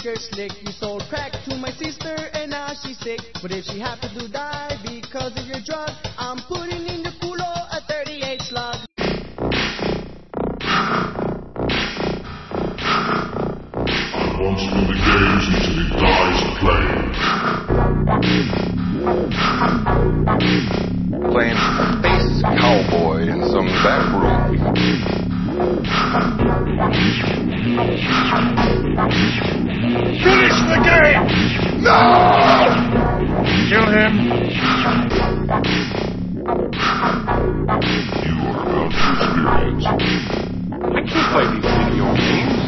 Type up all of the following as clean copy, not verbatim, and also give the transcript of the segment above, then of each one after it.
you're slick. You sold crack to my sister and now she's sick. But if she happens to die because of your drug, I'm putting in your culo a 38 slug. I wants to win the games until he dies playing. Playing space cowboy in some back room. Finish the game! No! Kill him! You are about to experience. I can't play these video games.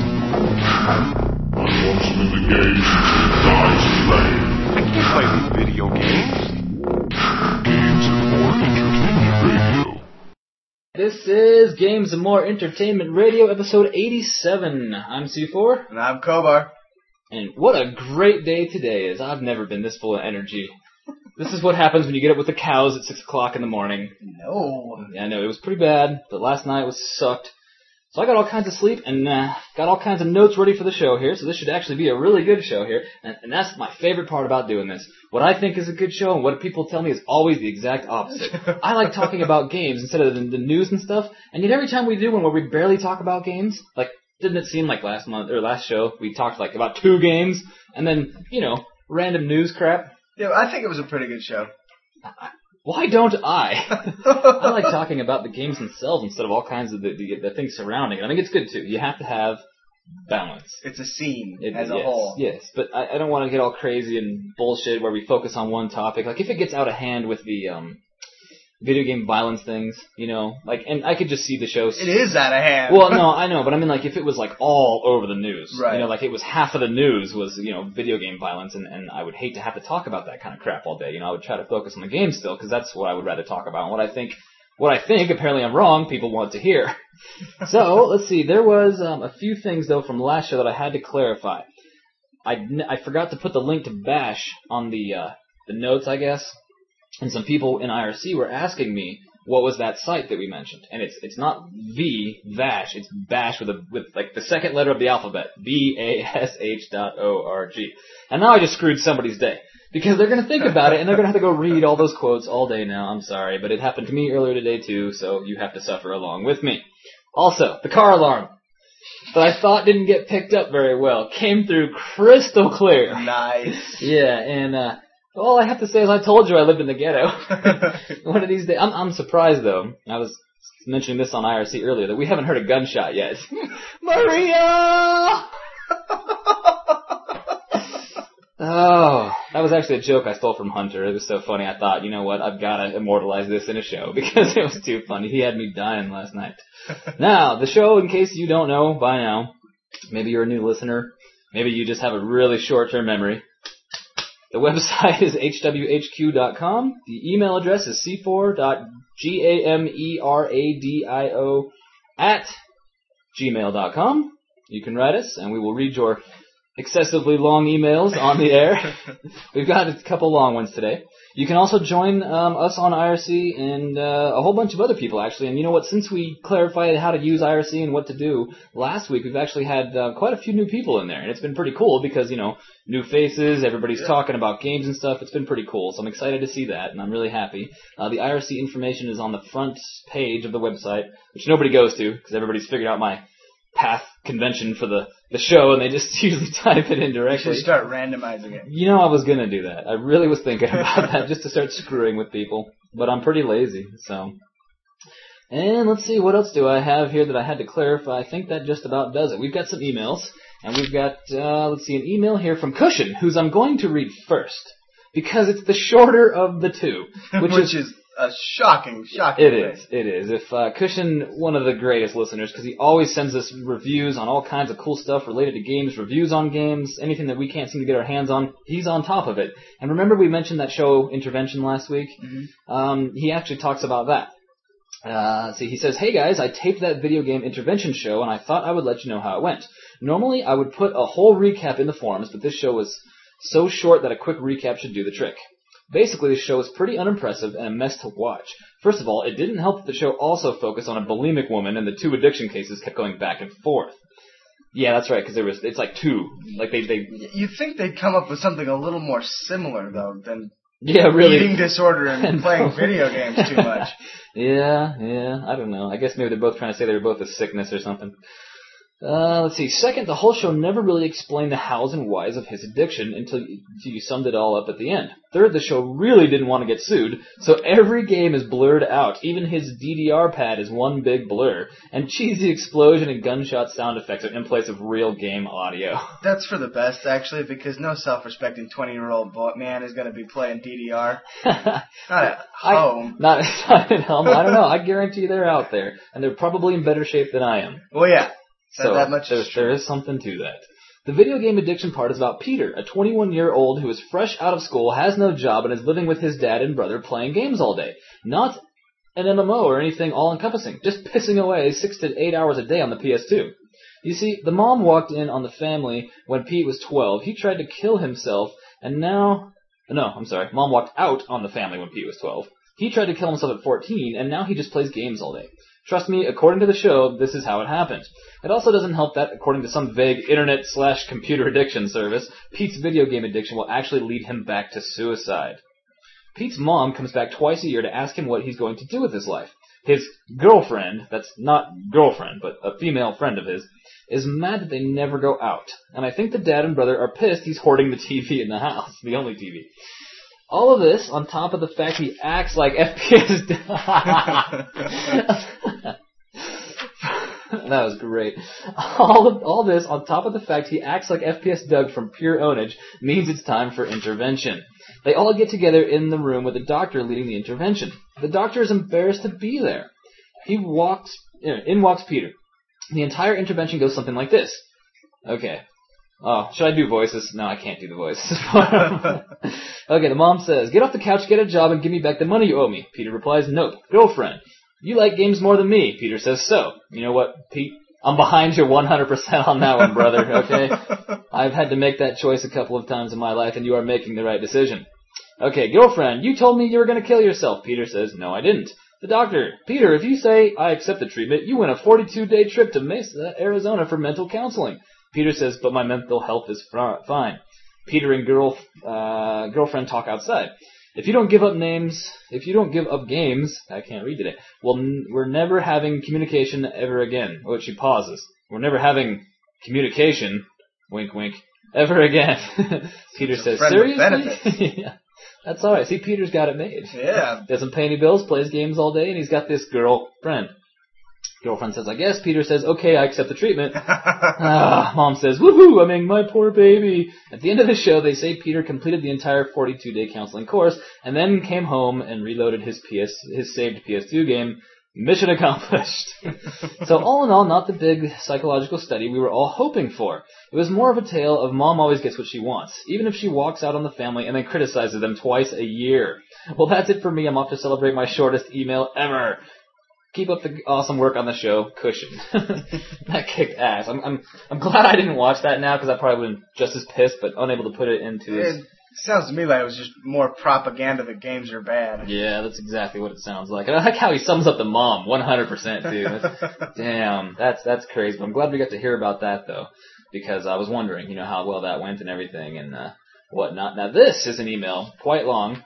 I wants to win the games until he dies playing. I can't play these video games. Games and More Entertainment Radio. This is Games and More Entertainment Radio, episode 87. I'm C4. And I'm Kobar. And what a great day today is. I've never been this full of energy. This is what happens when you get up with the cows at 6 o'clock in the morning. No. Yeah, I know, it was pretty bad, but last night was sucked. So I got all kinds of sleep and got all kinds of notes ready for the show here, so this should actually be a really good show here. And that's my favorite part about doing this. What I think is a good show and what people tell me is always the exact opposite. I like talking about games instead of the news and stuff, and yet every time we do one where we barely talk about games, like, didn't it seem like last month, or last show, we talked like about 2 games, and then, you know, random news crap? Yeah, I think it was a pretty good show. Why don't I? I like talking about the games themselves instead of all kinds of the things surrounding it. I think it's good, too. You have to have balance. It's a scene a yes, whole. Yes, but I don't want to get all crazy and bullshit where we focus on one topic. Like, if it gets out of hand with the video game violence things, you know, like, and I could just see the show. It is out of hand. Well, no, I know, but I mean, like, if it was, like, all over the news. Right. You know, like, it was half of the news was, you know, video game violence, and I would hate to have to talk about that kind of crap all day. You know, I would try to focus on the game still, because that's what I would rather talk about. And what I think, apparently I'm wrong, people want to hear. So, let's see, there was a few things, though, from last show that I had to clarify. I forgot to put the link to Bash on the notes, I guess. And some people in IRC were asking me what was that site that we mentioned, and it's not Vash, it's Bash with like the second letter of the alphabet, BASH.org. And now I just screwed somebody's day because they're going to think about it and they're going to have to go read all those quotes all day now. I'm sorry, but it happened to me earlier today too, so you have to suffer along with me. Also, the car alarm that I thought didn't get picked up very well came through crystal clear. Nice. Yeah, and all I have to say is I told you I lived in the ghetto. One of these days. I'm surprised, though. I was mentioning this on IRC earlier, that we haven't heard a gunshot yet. Maria! Oh, that was actually a joke I stole from Hunter. It was so funny. I thought, you know what, I've got to immortalize this in a show because it was too funny. He had me dying last night. Now, the show, in case you don't know by now, maybe you're a new listener, maybe you just have a really short-term memory. The website is hwhq.com. The email address is c4.gameradio@gmail.com. You can write us, and we will read your excessively long emails on the air. We've got a couple long ones today. You can also join us on IRC and a whole bunch of other people, actually. And you know what? Since we clarified how to use IRC and what to do last week, we've actually had quite a few new people in there. And it's been pretty cool because, you know, new faces, everybody's talking about games and stuff. It's been pretty cool. So I'm excited to see that, and I'm really happy. The IRC information is on the front page of the website, which nobody goes to because everybody's figured out my path convention for the show, and they just usually type it in directly. You should start randomizing it. You know, I was going to do that. I really was thinking about that, just to start screwing with people. But I'm pretty lazy, so. And let's see, what else do I have here that I had to clarify? I think that just about does it. We've got some emails, and we've got, let's see, an email here from Cushion, whose I'm going to read first, because it's the shorter of the two. Which is a shocking It thing. is. If Cushion, one of the greatest listeners, because he always sends us reviews on all kinds of cool stuff related to games, reviews on games, anything that we can't seem to get our hands on, he's on top of it. And remember we mentioned that show Intervention last week? Mm-hmm. He actually talks about that. He says, "Hey guys, I taped that video game Intervention show and I thought I would let you know how it went. Normally I would put a whole recap in the forums, but this show was so short that a quick recap should do the trick. Basically, the show is pretty unimpressive and a mess to watch. First of all, it didn't help that the show also focused on a bulimic woman and the 2 addiction cases kept going back and forth. Yeah, that's right, because it's like 2. Like, they You'd think they'd come up with something a little more similar, though, than yeah, really. eating disorder and playing video games too much. Yeah, I don't know. I guess maybe they're both trying to say they were both a sickness or something. Let's see. Second, the whole show never really explained the hows and whys of his addiction until you summed it all up at the end. Third, the show really didn't want to get sued, so every game is blurred out. Even his DDR pad is one big blur, and cheesy explosion and gunshot sound effects are in place of real game audio. That's for the best, actually, because no self-respecting 20-year-old man is going to be playing DDR. Not at home. Not at home. I don't know. I guarantee they're out there, and they're probably in better shape than I am. Well, yeah. So that much is true. There is something to that. The video game addiction part is about Peter, a 21-year-old who is fresh out of school, has no job, and is living with his dad and brother playing games all day. Not an MMO or anything all-encompassing, just pissing away 6 to 8 hours a day on the PS2. You see, the mom walked in on the family when Pete was 12. He tried to kill himself, and now... No, I'm sorry. Mom walked out on the family when Pete was 12. He tried to kill himself at 14, and now he just plays games all day. Trust me, according to the show, this is how it happened. It also doesn't help that, according to some vague internet/computer addiction service, Pete's video game addiction will actually lead him back to suicide. Pete's mom comes back twice a year to ask him what he's going to do with his life. His girlfriend, that's not girlfriend, but a female friend of his, is mad that they never go out. And I think the dad and brother are pissed he's hoarding the TV in the house, the only TV. All of this, on top of the fact he acts like FPS... That was great. All this, on top of the fact he acts like FPS Doug from Pure Ownage, means it's time for intervention. They all get together in the room with the doctor leading the intervention. The doctor is embarrassed to be there. In walks Peter. The entire intervention goes something like this. Okay. Oh, should I do voices? No, I can't do the voices. Okay, the mom says, "Get off the couch, get a job, and give me back the money you owe me." Peter replies, "Nope. Girlfriend. You like games more than me." Peter says, "So." You know what, Pete? I'm behind you 100% on that one, brother, okay? I've had to make that choice a couple of times in my life, and you are making the right decision. Okay, girlfriend, you told me you were going to kill yourself. Peter says, "No, I didn't." The doctor, "Peter, if you say I accept the treatment, you win a 42-day trip to Mesa, Arizona for mental counseling." Peter says, "But my mental health is fine." Peter and girlfriend talk outside. If you don't give up games, I can't read today, well, we're never having communication ever again. Oh, she pauses. "We're never having communication," wink wink, "ever again." Peter says, "Seriously?" Yeah, that's alright. See, Peter's got it made. Yeah. Doesn't pay any bills, plays games all day, and he's got this girlfriend. Girlfriend says, "I guess." Peter says, "Okay, I accept the treatment." Mom says, "Woohoo, I mean, my poor baby." At the end of the show, they say Peter completed the entire 42-day counseling course, and then came home and reloaded his saved PS2 game. Mission accomplished. So all in all, not the big psychological study we were all hoping for. It was more of a tale of mom always gets what she wants, even if she walks out on the family and then criticizes them twice a year. Well, that's it for me. I'm off to celebrate my shortest email ever. Keep up the awesome work on the show, Cushion. That kicked ass. I'm glad I didn't watch that now, because I probably would have been just as pissed, but unable to put it into this. It sounds to me like it was just more propaganda that games are bad. Yeah, that's exactly what it sounds like. And I like how he sums up the mom 100% too. Damn, that's crazy. But I'm glad we got to hear about that though, because I was wondering, how well that went and everything and whatnot. Now this is an email, quite long,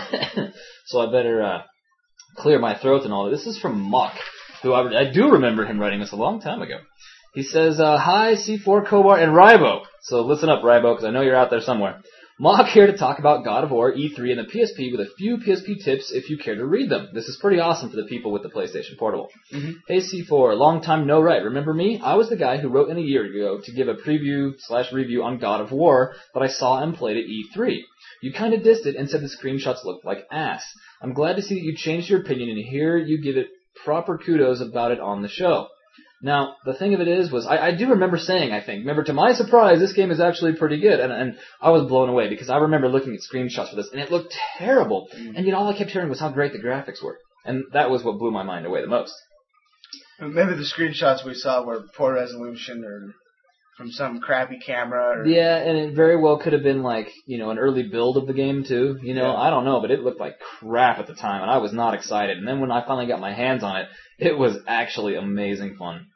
so I better clear my throat and all that. This is from Mock, who I do remember him writing this a long time ago. He says, "Hi, C4, Kobar, and Rybo." So listen up, Rybo, because I know you're out there somewhere. Mock here to talk about God of War, E3, and the PSP with a few PSP tips if you care to read them. This is pretty awesome for the people with the PlayStation Portable. Mm-hmm. Hey C4, long time no write. Remember me? I was the guy who wrote in a year ago to give a preview/review on God of War that I saw and played at E3. You kind of dissed it and said the screenshots looked like ass. I'm glad to see that you changed your opinion and here you give it proper kudos about it on the show. Now, the thing of it is, I do remember saying, remember, to my surprise, this game is actually pretty good, and I was blown away, because I remember looking at screenshots for this, and it looked terrible, and all I kept hearing was how great the graphics were, and that was what blew my mind away the most. Maybe the screenshots we saw were poor resolution, or from some crappy camera, or... Yeah, and it very well could have been an early build of the game, too, Yeah. I don't know, but it looked like crap at the time, and I was not excited, and then when I finally got my hands on it, it was actually amazing fun.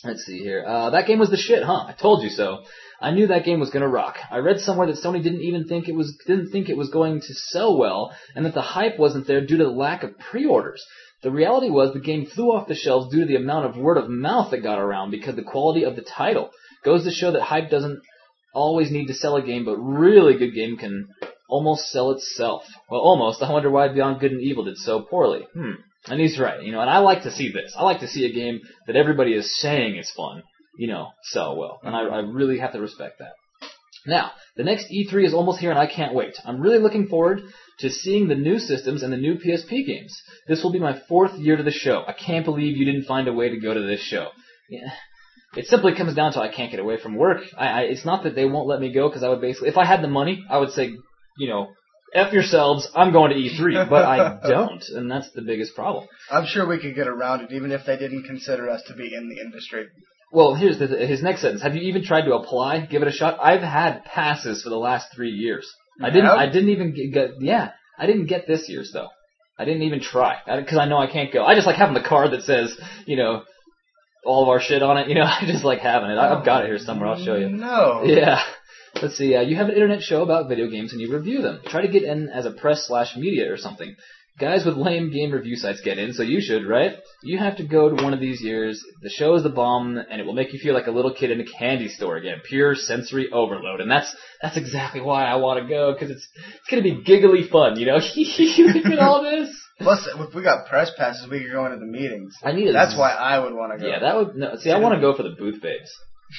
Let's see here. That game was the shit, huh? I told you so. I knew that game was gonna rock. I read somewhere that Sony didn't think it was going to sell well, and that the hype wasn't there due to the lack of pre-orders. The reality was the game flew off the shelves due to the amount of word of mouth that got around because the quality of the title. Goes to show that hype doesn't always need to sell a game, but really good game can almost sell itself. Well, almost. I wonder why Beyond Good and Evil did so poorly. And he's right, and I like to see this. I like to see a game that everybody is saying is fun, sell well. And I really have to respect that. Now, the next E3 is almost here and I can't wait. I'm really looking forward to seeing the new systems and the new PSP games. This will be my 4th year to the show. I can't believe you didn't find a way to go to this show. Yeah. It simply comes down to I can't get away from work. It's not that they won't let me go, because I would basically, if I had the money, I would say, F yourselves, I'm going to E3, but I don't, and that's the biggest problem. I'm sure we could get around it, even if they didn't consider us to be in the industry. Well, here's his next sentence. Have you even tried to apply? Give it a shot? I've had passes for the last 3 years. I didn't even get, I didn't get this year's, though. I didn't even try, because I know I can't go. I just like having the card that says, all of our shit on it, I just like having it. I've got it here somewhere, I'll show you. No. Yeah. Let's see, you have an internet show about video games and you review them. Try to get in as a press/media or something. Guys with lame game review sites get in, so you should, right? You have to go to one of these years. The show is the bomb, and it will make you feel like a little kid in a candy store again. Pure sensory overload, and that's exactly why I want to go, because it's going to be giggly fun, you look at all this. Plus, if we got press passes, we could go into the meetings. That's why I would want to go. Yeah, I want to go for the booth babes.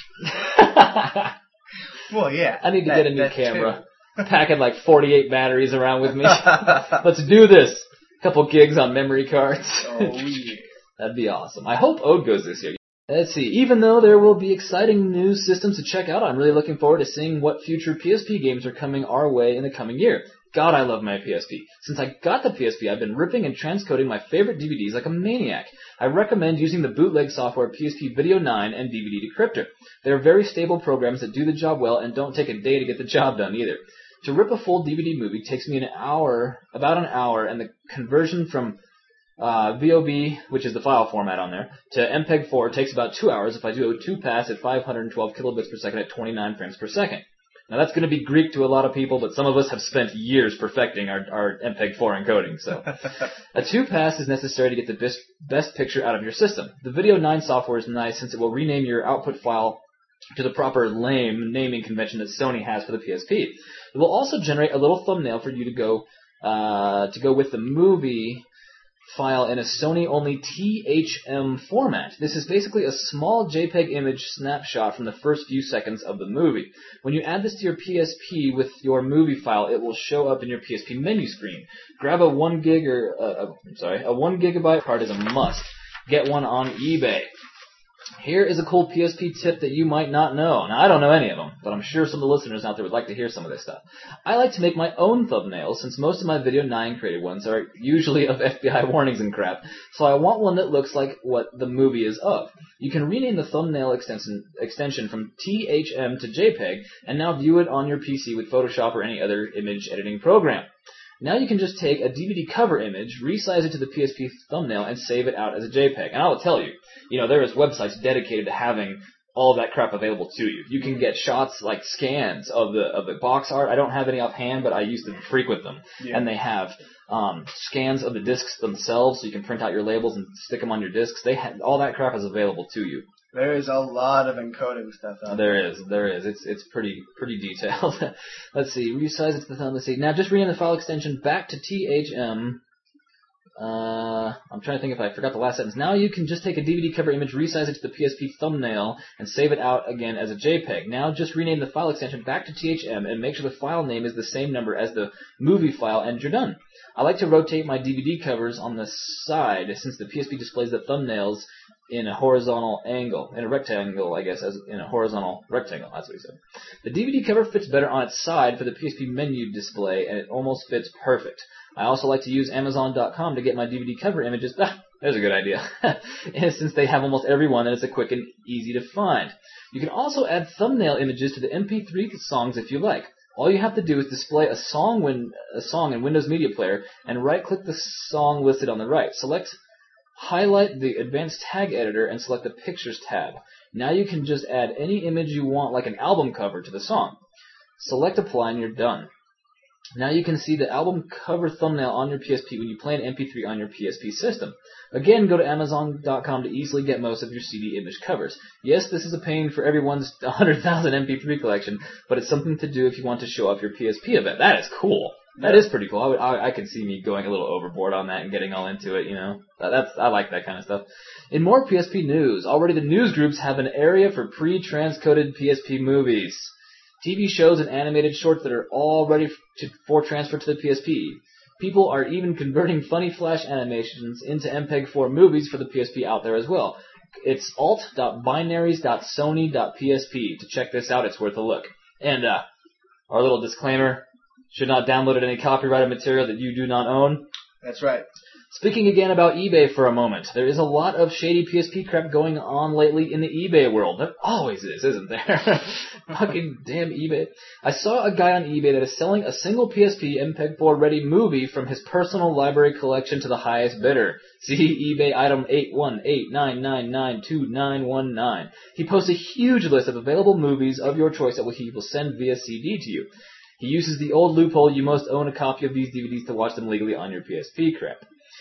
Well, yeah. I need to get a new camera. Packing like 48 batteries around with me. Let's do this. Couple gigs on memory cards. Oh, yeah. That'd be awesome. I hope Ode goes this year. Let's see. Even though there will be exciting new systems to check out, I'm really looking forward to seeing what future PSP games are coming our way in the coming year. God, I love my PSP. Since I got the PSP, I've been ripping and transcoding my favorite DVDs like a maniac. I recommend using the bootleg software PSP Video 9 and DVD Decryptor. They're very stable programs that do the job well and don't take a day to get the job done either. To rip a full DVD movie takes me about an hour, and the conversion from VOB, which is the file format on there, to MPEG-4 takes about 2 hours if I do a 2-pass at 512 kilobits per second at 29 frames per second. Now that's going to be Greek to a lot of people, but some of us have spent years perfecting our MPEG-4 encoding, so. A 2-pass is necessary to get the best picture out of your system. The Video 9 software is nice since it will rename your output file to the proper lame naming convention that Sony has for the PSP. It will also generate a little thumbnail for you to go with the movie file in a Sony-only THM format. This is basically a small JPEG image snapshot from the first few seconds of the movie. When you add this to your PSP with your movie file, it will show up in your PSP menu screen. Grab a 1 gigabyte card is a must. Get one on eBay. Here is a cool PSP tip that you might not know. Now, I don't know any of them, but I'm sure some of the listeners out there would like to hear some of this stuff. I like to make my own thumbnails, since most of my Video 9 created ones are usually of FBI warnings and crap, so I want one that looks like what the movie is of. You can rename the thumbnail extension from THM to JPEG, and now view it on your PC with Photoshop or any other image editing program. Now you can just take a DVD cover image, resize it to the PSP thumbnail, and save it out as a JPEG. And I'll tell you, there is websites dedicated to having all of that crap available to you. You can get shots like scans of the box art. I don't have any offhand, but I used to frequent them. Yeah. And they have scans of the discs themselves, so you can print out your labels and stick them on your discs. All that crap is available to you. There is a lot of encoding stuff out there. There is. It's pretty detailed. Let's see. Resize it to the thumb. Let's see. Now just rename the file extension back to THM. I'm trying to think if I forgot the last sentence. Now you can just take a DVD cover image, resize it to the PSP thumbnail, and save it out again as a JPEG. Now just rename the file extension back to THM and make sure the file name is the same number as the movie file, and you're done. I like to rotate my DVD covers on the side, since the PSP displays the thumbnails in a horizontal angle, in a rectangle, I guess, as in a horizontal rectangle. That's what he said. The DVD cover fits better on its side for the PSP menu display, and it almost fits perfect. I also like to use Amazon.com to get my DVD cover images. There's a good idea. Since they have almost every one, and it's a quick and easy to find. You can also add thumbnail images to the MP3 songs if you like. All you have to do is display a song in Windows Media Player and right-click the song listed on the right. Select Highlight the Advanced Tag Editor and select the Pictures tab. Now you can just add any image you want, like an album cover, to the song. Select Apply and you're done. Now you can see the album cover thumbnail on your PSP when you play an MP3 on your PSP system. Again, go to Amazon.com to easily get most of your CD image covers. Yes, this is a pain for everyone's 100,000 MP3 collection, but it's something to do if you want to show off your PSP event. That is cool. That is pretty cool. I could see me going a little overboard on that and getting all into it, you know. I like that kind of stuff. In more PSP news, already the news groups have an area for pre-transcoded PSP movies. TV shows and animated shorts that are all ready for transfer to the PSP. People are even converting funny flash animations into MPEG-4 movies for the PSP out there as well. It's alt.binaries.sony.psp. To check this out, it's worth a look. And our little disclaimer, should not download any copyrighted material that you do not own. That's right. Speaking again about eBay for a moment, there is a lot of shady PSP crap going on lately in the eBay world. There always is, isn't there? Fucking damn eBay. I saw a guy on eBay that is selling a single PSP MPEG-4 ready movie from his personal library collection to the highest bidder. See eBay item 81899929919. He posts a huge list of available movies of your choice that he will send via CD to you. He uses the old loophole, you must own a copy of these DVDs to watch them legally on your PSP crap.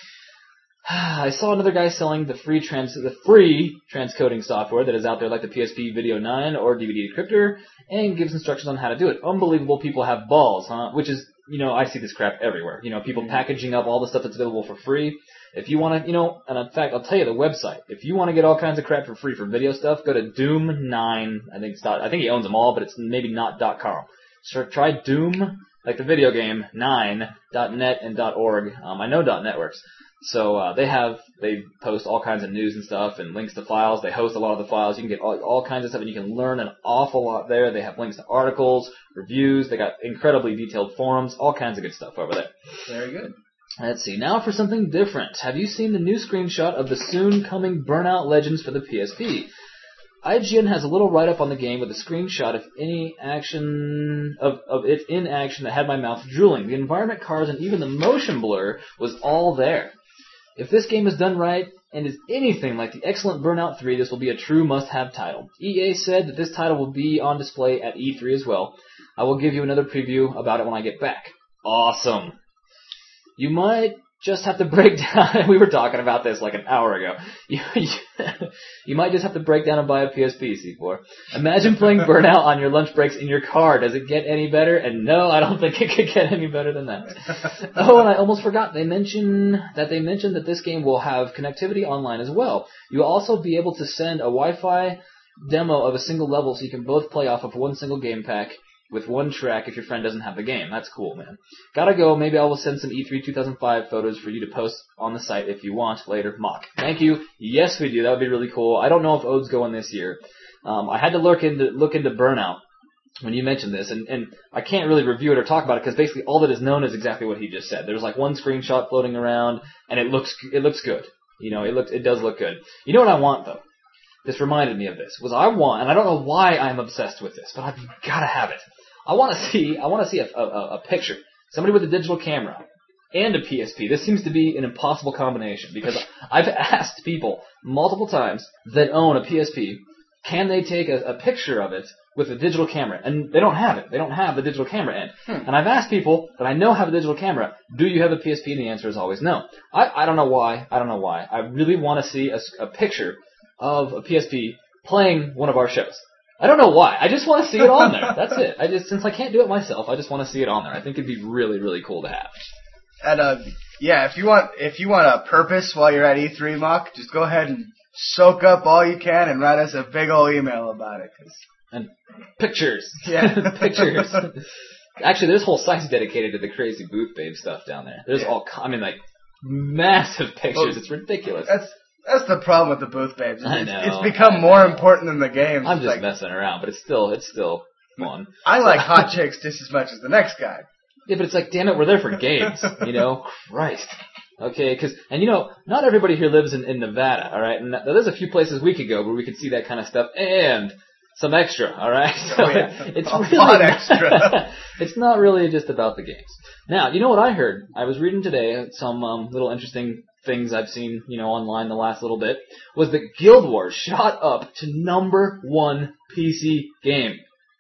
I saw another guy selling the free transcoding software that is out there, like the PSP Video 9 or DVD Decryptor, and gives instructions on how to do it. Unbelievable people have balls, huh? Which is, you know, I see this crap everywhere. You know, people packaging up all the stuff that's available for free. If you want to, you know, and in fact, I'll tell you the website. If you want to get all kinds of crap for free for video stuff, go to Doom9. I think he owns them all, but it's maybe not .com. So try Doom, like the video game, 9.net and .org. I know .net works. So they post all kinds of news and stuff and links to files. They host a lot of the files. You can get all kinds of stuff, and you can learn an awful lot there. They have links to articles, reviews. They got incredibly detailed forums, all kinds of good stuff over there. Very good. Let's see. Now for something different. Have you seen the new screenshot of the soon-coming Burnout Legends for the PSP? IGN has a little write-up on the game with a screenshot of any action of it in action that had my mouth drooling. The environment, cars, and even the motion blur was all there. If this game is done right and is anything like the excellent Burnout 3, this will be a true must-have title. EA said that this title will be on display at E3 as well. I will give you another preview about it when I get back. Awesome. You might just have to break down, we were talking about this like an hour ago. You might just have to break down and buy a PSP, C4. Imagine playing Burnout on your lunch breaks in your car. Does it get any better? And no, I don't think it could get any better than that. Oh, and I almost forgot. They mentioned that this game will have connectivity online as well. You'll also be able to send a Wi-Fi demo of a single level so you can both play off of one single game pack with one track if your friend doesn't have the game. That's cool, man. Gotta go. Maybe I will send some E3 2005 photos for you to post on the site if you want later. Mock. Thank you. Yes, we do. That would be really cool. I don't know if Ode's going this year. I had to look into Burnout when you mentioned this, and I can't really review it or talk about it because basically all that is known is exactly what he just said. There's like one screenshot floating around, and it looks good. You know, it does look good. You know what I want though? This reminded me of this. And I don't know why I'm obsessed with this, but I've gotta have it. I want to see a picture. Somebody with a digital camera and a PSP. This seems to be an impossible combination because I've asked people multiple times that own a PSP, can they take a picture of it with a digital camera? And they don't have it. They don't have the digital camera end. And I've asked people that I know have a digital camera, do you have a PSP? And the answer is always no. I don't know why. I really want to see a picture of a PSP playing one of our shows. I don't know why. I just want to see it on there. That's it. Since I can't do it myself, I just want to see it on there. I think it'd be really, really cool to have. And yeah, if you want a purpose while you're at E3, Mock, just go ahead and soak up all you can and write us a big old email about it. And pictures. Yeah, pictures. Actually, there's whole sites dedicated to the crazy Booth Babe stuff down there. There's massive pictures. It's ridiculous. That's the problem with the Booth Babes. I know. It's become more important than the games. I'm just messing around, but it's still fun. I like hot chicks just as much as the next guy. Yeah, but it's like, damn it, we're there for games, you know? Christ. Okay, and not everybody here lives in Nevada, alright? And there's a few places we could go where we could see that kind of stuff, and some extra, alright? So it's a really lot extra. It's not really just about the games. Now, you know what I heard? I was reading today some little interesting things I've seen, online the last little bit, was that Guild Wars shot up to #1 PC game.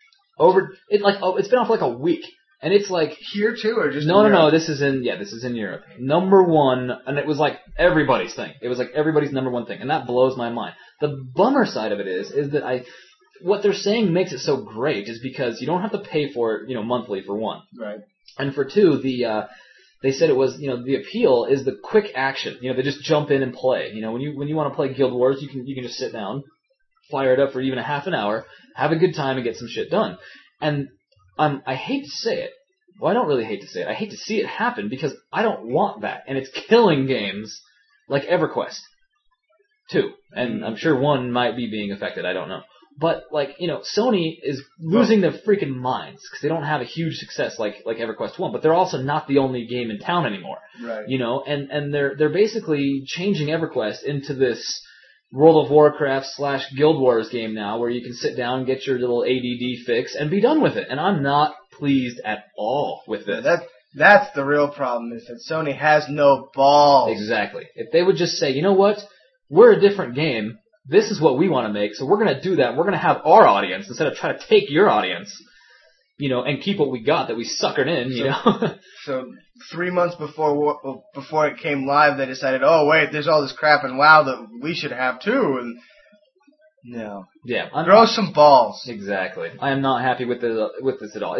It's been off like a week. And it's like here too, or just no. This is in Europe. #1, and it was like everybody's thing. It was like everybody's #1 thing, and that blows my mind. The bummer side of it is that what they're saying makes it so great is because you don't have to pay for it, monthly for one, right? And for two, they said it was the appeal is the quick action. They just jump in and play. When you want to play Guild Wars, you can just sit down, fire it up for even a half an hour, have a good time, and get some shit done. And I hate to say it. Well, I don't really hate to say it. I hate to see it happen because I don't want that. And it's killing games like EverQuest 2. And I'm sure 1 might be being affected. I don't know. But, Sony is losing their freaking minds because they don't have a huge success like EverQuest 1. But they're also not the only game in town anymore. Right. And they're basically changing EverQuest into this World of Warcraft / Guild Wars game now where you can sit down, get your little ADD fix, and be done with it. And I'm not pleased at all with this. That's the real problem, is that Sony has no balls. Exactly. If they would just say, you know what, we're a different game, this is what we want to make, so we're going to do that, we're going to have our audience instead of trying to take your audience, and keep what we got that we suckered in, So 3 months before it came live, they decided, oh wait, there's all this crap in WoW that we should have too, and no. Yeah. Grow some balls. Exactly. I am not happy with this at all.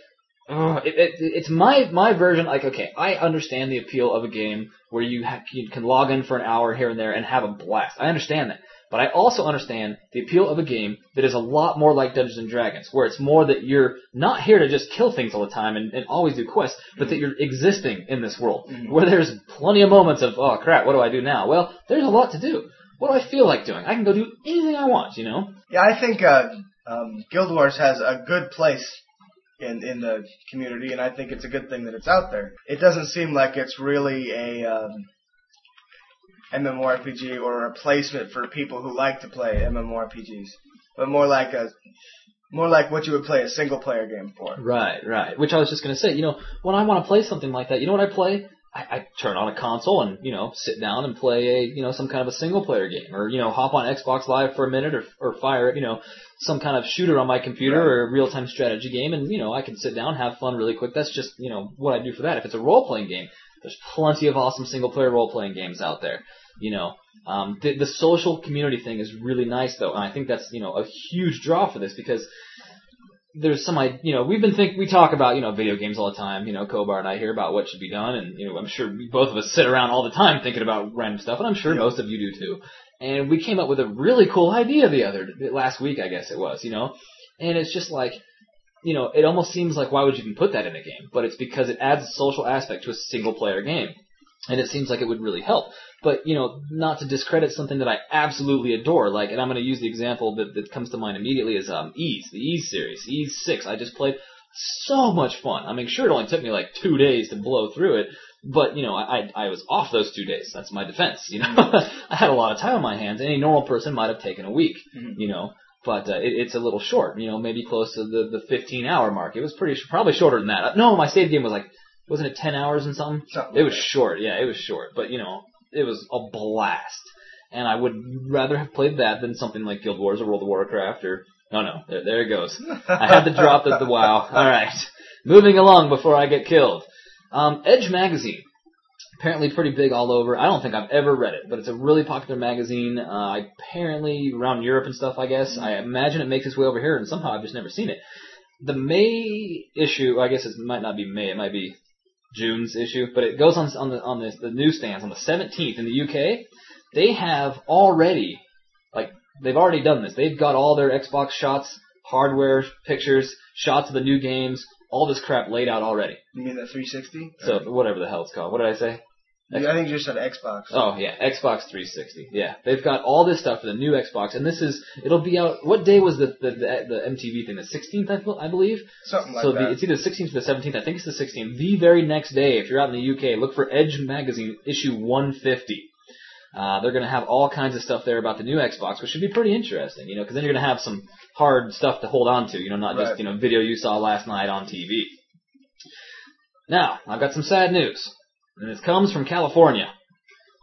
It's my version. Like, okay, I understand the appeal of a game where you can log in for an hour here and there and have a blast. I understand that. But I also understand the appeal of a game that is a lot more like Dungeons and Dragons, where it's more that you're not here to just kill things all the time and always do quests, but that you're existing in this world, where there's plenty of moments of, oh crap, what do I do now? Well, there's a lot to do. What do I feel like doing? I can go do anything I want, Yeah, I think Guild Wars has a good place in the community, and I think it's a good thing that it's out there. It doesn't seem like it's really a MMORPG or a replacement for people who like to play MMORPGs, but more like what you would play a single player game for. Right. Which I was just going to say, when I want to play something like that, you know what I play? I turn on a console and, sit down and play some kind of a single player game, or, hop on Xbox Live for a minute or fire, some kind of shooter on my computer or a real-time strategy game, and, I can sit down, have fun really quick. That's just, what I do for that. If it's a role-playing game, there's plenty of awesome single-player role-playing games out there, The social community thing is really nice, though, and I think that's, a huge draw for this because there's some, we talk about, video games all the time, Kobar and I hear about what should be done, and, I'm sure both of us sit around all the time thinking about random stuff, and I'm sure most of you do too. And we came up with a really cool idea last week, I guess it was, and it's just like, it almost seems like why would you even put that in a game? But it's because it adds a social aspect to a single player game. And it seems like it would really help. But, not to discredit something that I absolutely adore, and I'm going to use the example that comes to mind immediately is Ys, the Ys series, Ys 6. I just played so much fun. I mean, sure, it only took me 2 days to blow through it, but, I was off those 2 days. That's my defense, I had a lot of time on my hands. Any normal person might have taken a week, but it's a little short, maybe close to the 15-hour mark. It was probably shorter than that. No, my save game was wasn't it 10 hours and something? It was short, yeah, it was short. But, it was a blast. And I would rather have played that than something like Guild Wars or World of Warcraft or... Oh, no, there it goes. I had to drop the WoW. Alright, moving along before I get killed. Edge Magazine. Apparently pretty big all over. I don't think I've ever read it, but it's a really popular magazine. Apparently around Europe and stuff, I guess. I imagine it makes its way over here, and somehow I've just never seen it. The May issue, I guess it might not be May, it might be June's issue, but it goes on the newsstands on the 17th in the UK. They have already, they've already done this. They've got all their Xbox shots, hardware pictures, shots of the new games, all this crap laid out already. You mean the 360? So whatever the hell it's called. What did I say? I think you just said Xbox. Oh, yeah, Xbox 360. Yeah, they've got all this stuff for the new Xbox, and it'll be out, what day was the MTV thing? The 16th, I believe? Something like that. It's either the 16th or the 17th. I think it's the 16th. The very next day, if you're out in the UK, look for Edge Magazine, issue 150. They're going to have all kinds of stuff there about the new Xbox, which should be pretty interesting, because then you're going to have some hard stuff to hold on to, not just, video you saw last night on TV. Now, I've got some sad news. And it comes from California.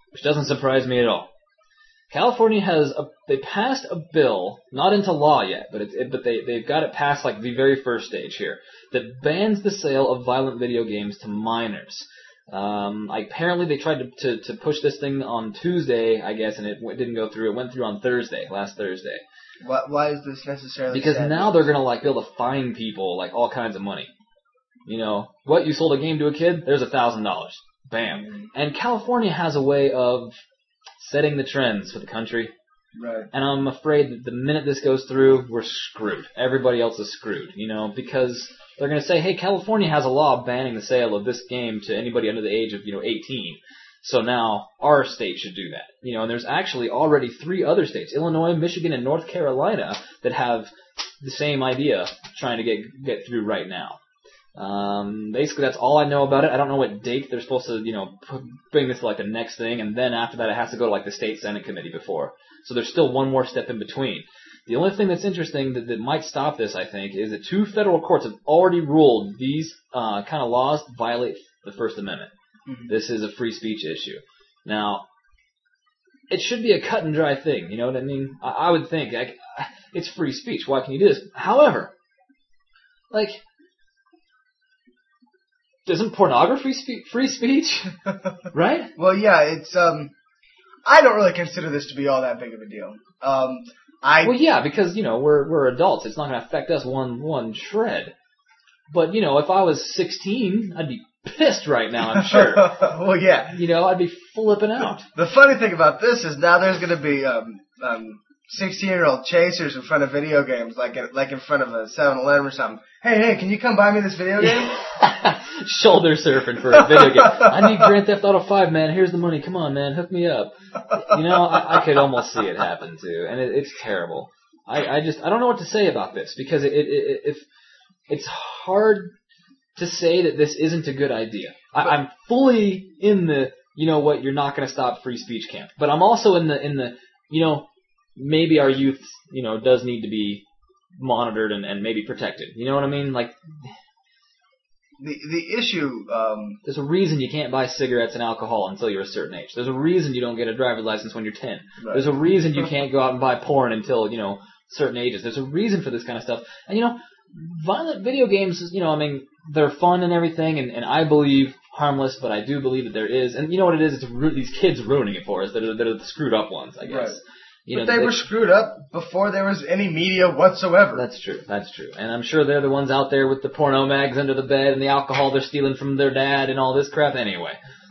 which doesn't surprise me at all. California they passed a bill, not into law yet, but they've got it past like the very first stage here, that bans the sale of violent video games to minors. Apparently they tried to push this thing on Tuesday, I guess, and it didn't go through. It went through on last Thursday. Why is this necessarily? Because now they're gonna like be able to fine people like all kinds of money. You know, what, you sold a game to a kid? There's $1,000. Bam. And California has a way of setting the trends for the country. Right. And I'm afraid that the minute this goes through, we're screwed. Everybody else is screwed, you know, because they're going to say, hey, California has a law banning the sale of this game to anybody under the age of, 18. So now our state should do that. You know, and there's actually already 3 other states, Illinois, Michigan, and North Carolina, that have the same idea trying to get through right now. Basically, that's all I know about it. I don't know what date they're supposed to, bring this to like the next thing, and then after that it has to go to like the state Senate committee before. So there's still one more step in between. The only thing that's interesting that might stop this, I think, is that 2 federal courts have already ruled these kind of laws violate the First Amendment. Mm-hmm. This is a free speech issue. Now, it should be a cut and dry thing, you know what I mean? I would think, it's free speech, why can you do this? However, isn't pornography free speech? Right? Well, yeah, it's, I don't really consider this to be all that big of a deal. Well, yeah, because, we're adults. It's not going to affect us one shred. But, if I was 16, I'd be pissed right now, I'm sure. Well, yeah. I'd be flipping out. The funny thing about this is now there's going to be 16-year-old chasers in front of video games, like in front of a 7-Eleven or something. Hey, can you come buy me this video game? Shoulder surfing for a video game. I need Grand Theft Auto 5, man. Here's the money. Come on, man. Hook me up. I could almost see it happen, too. And it's terrible. I don't know what to say about this, because it's hard to say that this isn't a good idea. I'm fully in the, you're not going to stop free speech camp. But I'm also in the, maybe our youth, does need to be monitored and maybe protected. You know what I mean? Like, the issue, there's a reason you can't buy cigarettes and alcohol until you're a certain age. There's a reason you don't get a driver's license when you're 10. Right. There's a reason you can't go out and buy porn until, certain ages. There's a reason for this kind of stuff. And, violent video games, they're fun and everything, and I believe harmless, but I do believe that there is. And you know what it is? It's these kids ruining it for us. They're the screwed up ones, I guess. Right. But they were screwed up before there was any media whatsoever. That's true. And I'm sure they're the ones out there with the porno mags under the bed and the alcohol they're stealing from their dad and all this crap anyway.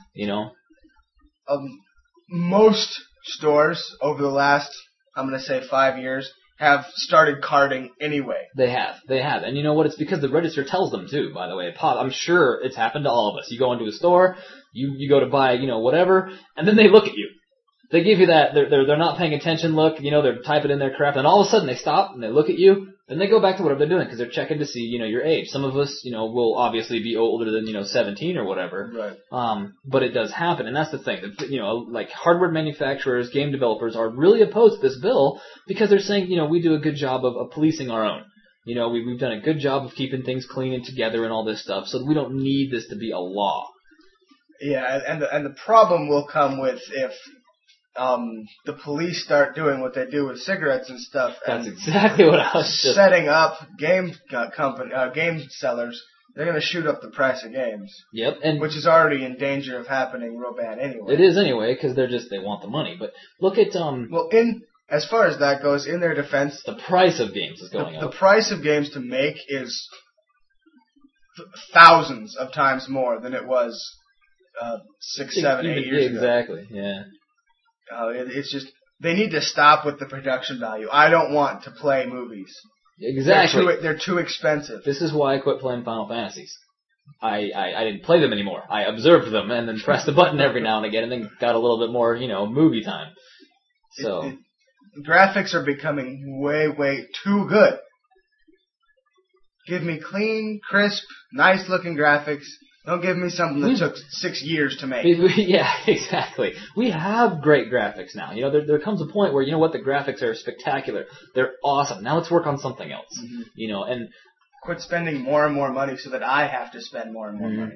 Most stores over the last, I'm going to say 5 years, have started carding anyway. They have. And you know what? It's because the register tells them to, by the way. I'm sure it's happened to all of us. You go into a store, you go to buy, whatever, and then they look at you. They give you that, they're not paying attention look, they're typing in their crap, and all of a sudden they stop and they look at you, then they go back to whatever they're doing, because they're checking to see, your age. Some of us, will obviously be older than, 17 or whatever. Right. But it does happen, and that's the thing. Like hardware manufacturers, game developers are really opposed to this bill, because they're saying, we do a good job of policing our own. We've done a good job of keeping things clean and together and all this stuff, so we don't need this to be a law. Yeah, and the problem will come with if the police start doing what they do with cigarettes and stuff. That's exactly what I was just setting up game sellers. They're going to shoot up the price of games. Yep, and which is already in danger of happening real bad anyway. It is anyway, because they want the money. But look at Well, as far as that goes, in their defense, the price of games is going up. The price of games to make is thousands of times more than it was 6, 7, 8 years ago. Exactly. Yeah. It's just, they need to stop with the production value. I don't want to play movies. Exactly. They're too expensive. This is why I quit playing Final Fantasies. I didn't play them anymore. I observed them and then pressed the button every now and again and then got a little bit more, movie time. So. Graphics are becoming way, way too good. Give me clean, crisp, nice looking graphics. Don't give me something that took 6 years to make. Yeah, exactly. We have great graphics now. There comes a point where, the graphics are spectacular. They're awesome. Now let's work on something else. Mm-hmm. And quit spending more and more money so that I have to spend more and more money.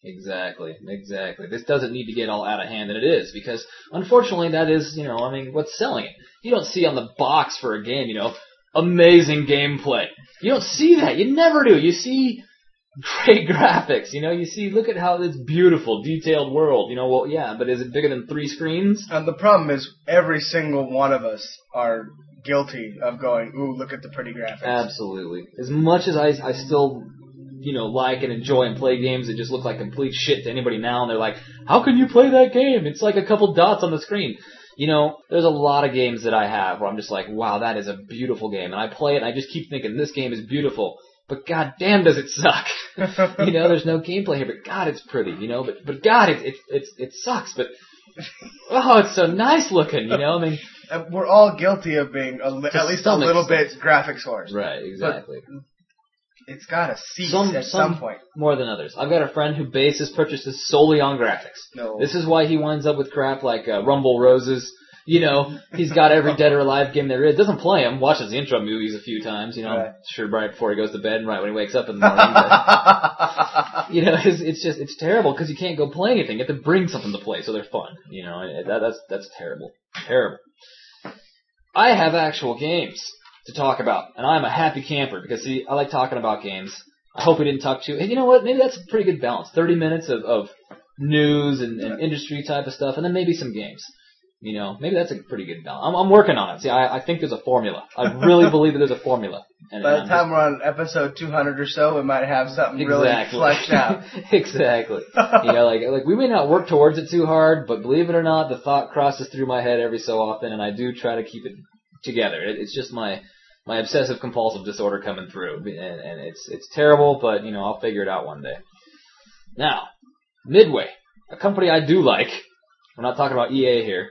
Exactly. This doesn't need to get all out of hand, and it is, because unfortunately that is, what's selling it. You don't see on the box for a game, amazing gameplay. You don't see that. You never do. You see great graphics, you see, look at how this beautiful, detailed world, well, yeah, but is it bigger than 3 screens? And the problem is every single one of us are guilty of going, ooh, look at the pretty graphics. Absolutely. As much as I still, like and enjoy and play games that just look like complete shit to anybody now, and they're like, how can you play that game? It's like a couple dots on the screen. There's a lot of games that I have where I'm just like, wow, that is a beautiful game. And I play it and I just keep thinking, this game is beautiful. But goddamn, does it suck? There's no gameplay here, but God, it's pretty. But God, it sucks. But oh, it's so nice looking. We're all guilty of being at least a little bit graphics whores. Right, exactly. But it's gotta cease at some point. More than others. I've got a friend who bases his purchases solely on graphics. No. This is why he winds up with crap like Rumble Roses. He's got every Dead or Alive game there is. Doesn't play them. Watches the intro movies a few times. Right. Sure, right before he goes to bed and right when he wakes up in the morning. But, it's terrible because you can't go play anything. You have to bring something to play so they're fun. That's terrible. Terrible. I have actual games to talk about, and I'm a happy camper because, see, I like talking about games. I hope we didn't talk too... And you know what? Maybe that's a pretty good balance. 30 minutes of news and industry type of stuff, and then maybe some games. Maybe that's a pretty good balance. I'm working on it. See, I think there's a formula. I really believe that there's a formula. And by the time we're on episode 200 or so, we might have something really fleshed out. Exactly. Like we may not work towards it too hard, but believe it or not, the thought crosses through my head every so often, and I do try to keep it together. It's just my obsessive compulsive disorder coming through, and it's terrible, but I'll figure it out one day. Now, Midway, a company I do like. We're not talking about EA here.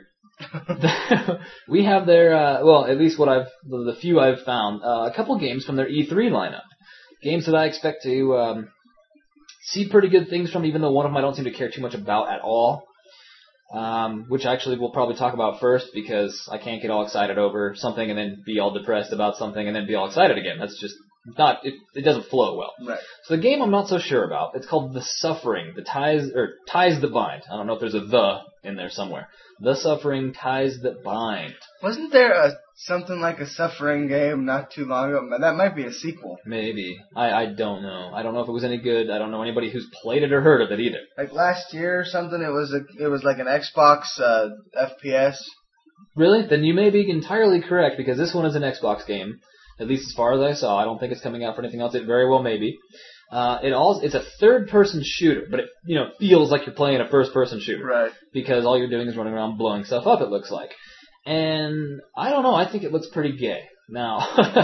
We have their, at least the few I've found, a couple games from their E3 lineup. Games that I expect to see pretty good things from, even though one of them I don't seem to care too much about at all. Which actually we'll probably talk about first, because I can't get all excited over something and then be all depressed about something and then be all excited again. That's just not, it doesn't flow well. Right. So the game I'm not so sure about, it's called The Suffering, Ties That Bind. I don't know if there's a "the" in there somewhere. The Suffering, Ties That Bind. Wasn't there something like a Suffering game not too long ago? That might be a sequel. Maybe. I don't know. I don't know if it was any good. I don't know anybody who's played it or heard of it either. Like last year or something, it was like an Xbox FPS. Really? Then you may be entirely correct, because this one is an Xbox game. At least as far as I saw. I don't think it's coming out for anything else. It very well may be. It's a third-person shooter, but it feels like you're playing a first-person shooter. Right. Because all you're doing is running around blowing stuff up, it looks like. And I don't know. I think it looks pretty gay. Now,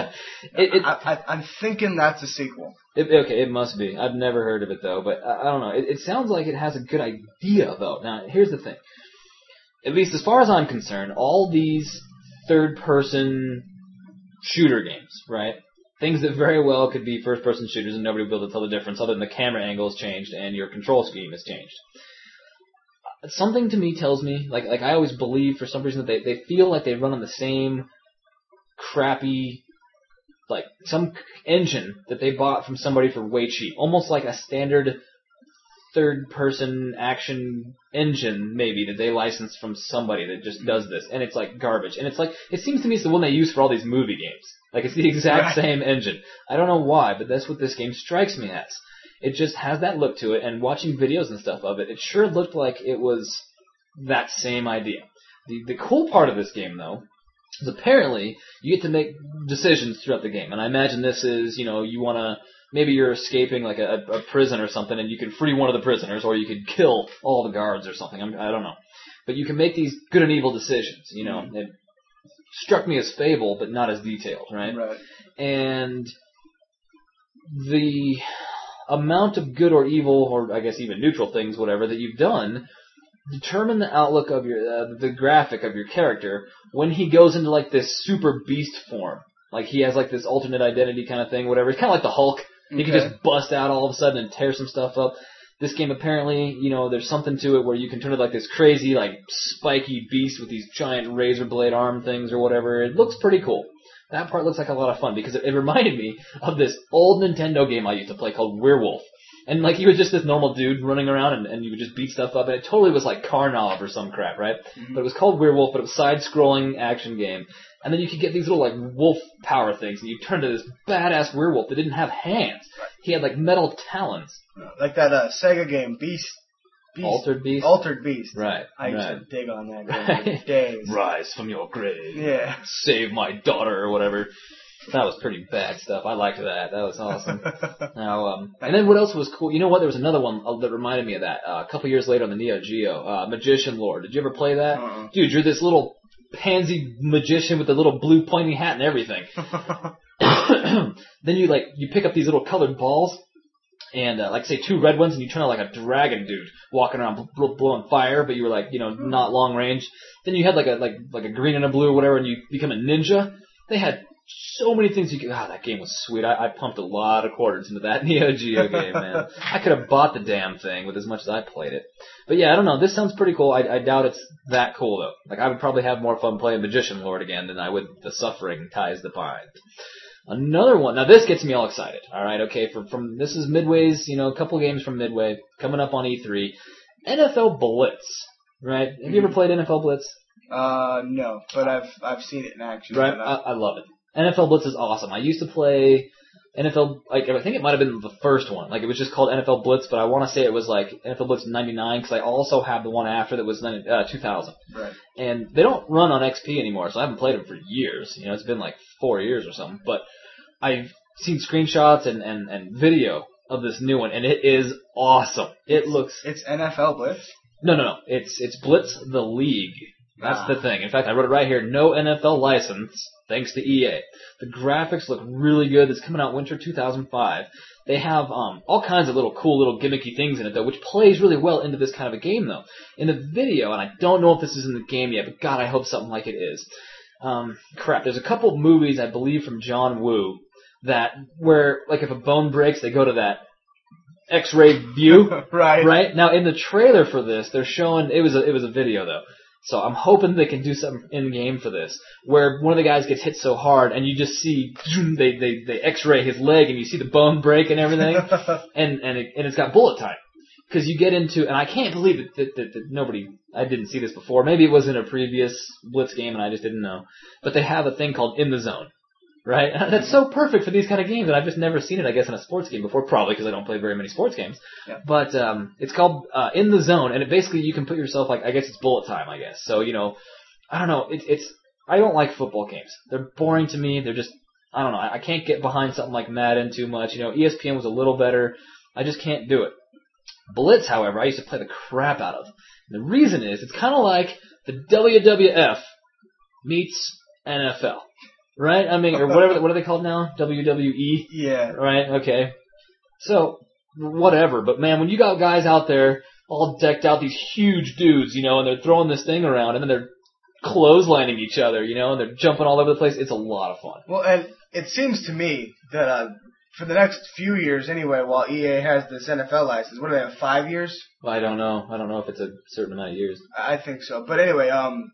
I'm thinking that's a sequel. Okay, it must be. I've never heard of it, though. But I don't know. It sounds like it has a good idea, though. Now, here's the thing. At least as far as I'm concerned, all these third-person shooter games, right? Things that very well could be first-person shooters and nobody will be able to tell the difference other than the camera angle has changed and your control scheme has changed. Something to me tells me, like I always believe for some reason that they feel like they run on the same crappy, like some engine that they bought from somebody for way cheap. Almost like a standard third-person action engine, maybe, that they licensed from somebody that just does this. And it's like garbage. And it's like, it seems to me it's the one they use for all these movie games. Like, it's the exact same engine. I don't know why, but that's what this game strikes me as. It just has that look to it, and watching videos and stuff of it, it sure looked like it was that same idea. The cool part of this game, though, is apparently you get to make decisions throughout the game. And I imagine this is, you want to, maybe you're escaping like a prison or something, and you can free one of the prisoners, or you could kill all the guards or something. I don't know. But you can make these good and evil decisions, It struck me as Fable, but not as detailed, right? Right. And the amount of good or evil, or I guess even neutral things, whatever, that you've done, determine the outlook of your, the graphic of your character when he goes into like this super beast form. Like he has like this alternate identity kind of thing, whatever. It's kind of like the Hulk. He can just bust out all of a sudden and tear some stuff up. This game apparently, there's something to it where you can turn it like this crazy, like spiky beast with these giant razor blade arm things or whatever. It looks pretty cool. That part looks like a lot of fun because it reminded me of this old Nintendo game I used to play called Werewolf. And like, he was just this normal dude running around, and you would just beat stuff up, and it totally was like Karnov or some crap, right? Mm-hmm. But it was called Werewolf, but it was a side-scrolling action game. And then you could get these little, like, wolf power things, and you turn to this badass werewolf that didn't have hands. He had, like, metal talons. Like that Sega game, Beast. Altered Beast? Altered Beast. Right. I used to dig on that game for days. Rise from your grave. Yeah. Save my daughter, or whatever. That was pretty bad stuff. I liked that. That was awesome. Now, and then what else was cool? You know what? There was another one that reminded me of that. A couple years later on the Neo Geo, Magician Lore. Did you ever play that? Uh-uh. Dude, you're this little pansy magician with a little blue pointy hat and everything. Then you pick up these little colored balls, and like say 2 red ones, and you turn out like a dragon dude walking around blowing fire, but you were like, not long range. Then you had like a green and a blue or whatever, and you become a ninja. They had so many things you could. That game was sweet. I pumped a lot of quarters into that Neo Geo game, man. I could have bought the damn thing with as much as I played it. But yeah, I don't know. This sounds pretty cool. I doubt it's that cool though. Like, I would probably have more fun playing Magician Lord again than I would The Suffering Ties the Bind. Another one. Now this gets me all excited. All right, okay. From this is Midway's. A couple games from Midway coming up on E3. NFL Blitz. Right? Have you ever played NFL Blitz? No, but I've seen it in action. Right? I love it. NFL Blitz is awesome. I used to play NFL, I think it might have been the first one. Like, it was just called NFL Blitz, but I want to say it was like NFL Blitz 99, because I also have the one after that was 2000. Right. And they don't run on XP anymore, so I haven't played them for years. It's been like 4 years or something. But I've seen screenshots and video of this new one, and it is awesome. It's NFL Blitz? No. It's Blitz the League. That's the thing. In fact, I wrote it right here. No NFL license, thanks to EA. The graphics look really good. It's coming out winter 2005. They have all kinds of cool little gimmicky things in it, though, which plays really well into this kind of a game, though. In the video, and I don't know if this is in the game yet, but God, I hope something like it is. There's a couple movies, I believe, from John Woo, where, like, if a bone breaks, they go to that X-ray view. Right? Now, in the trailer for this, they're showing, it was a video, though. So I'm hoping they can do something in-game for this, where one of the guys gets hit so hard, and you just see, they X-ray his leg, and you see the bone break and everything, and it's got bullet time. Because you get into, and I can't believe that I didn't see this before. Maybe it was in a previous Blitz game, and I just didn't know. But they have a thing called In the Zone. Right? That's so perfect for these kind of games, and I've just never seen it, I guess, in a sports game before, probably because I don't play very many sports games. Yeah. But it's called In the Zone, and basically you can put yourself, like, I guess it's bullet time, I guess. So, I don't know, I don't like football games. They're boring to me. They're just, I don't know, I can't get behind something like Madden too much. ESPN was a little better. I just can't do it. Blitz, however, I used to play the crap out of. And the reason is, it's kind of like the WWF meets NFL. Right? I mean, or whatever, what are they called now? WWE? Yeah. Right? Okay. So, whatever. But man, when you got guys out there all decked out, these huge dudes, and they're throwing this thing around, and then they're clotheslining each other, and they're jumping all over the place, it's a lot of fun. Well, and it seems to me that for the next few years anyway, while EA has this NFL license, what do they have, 5 years? Well, I don't know. I don't know if it's a certain amount of years. I think so. But anyway,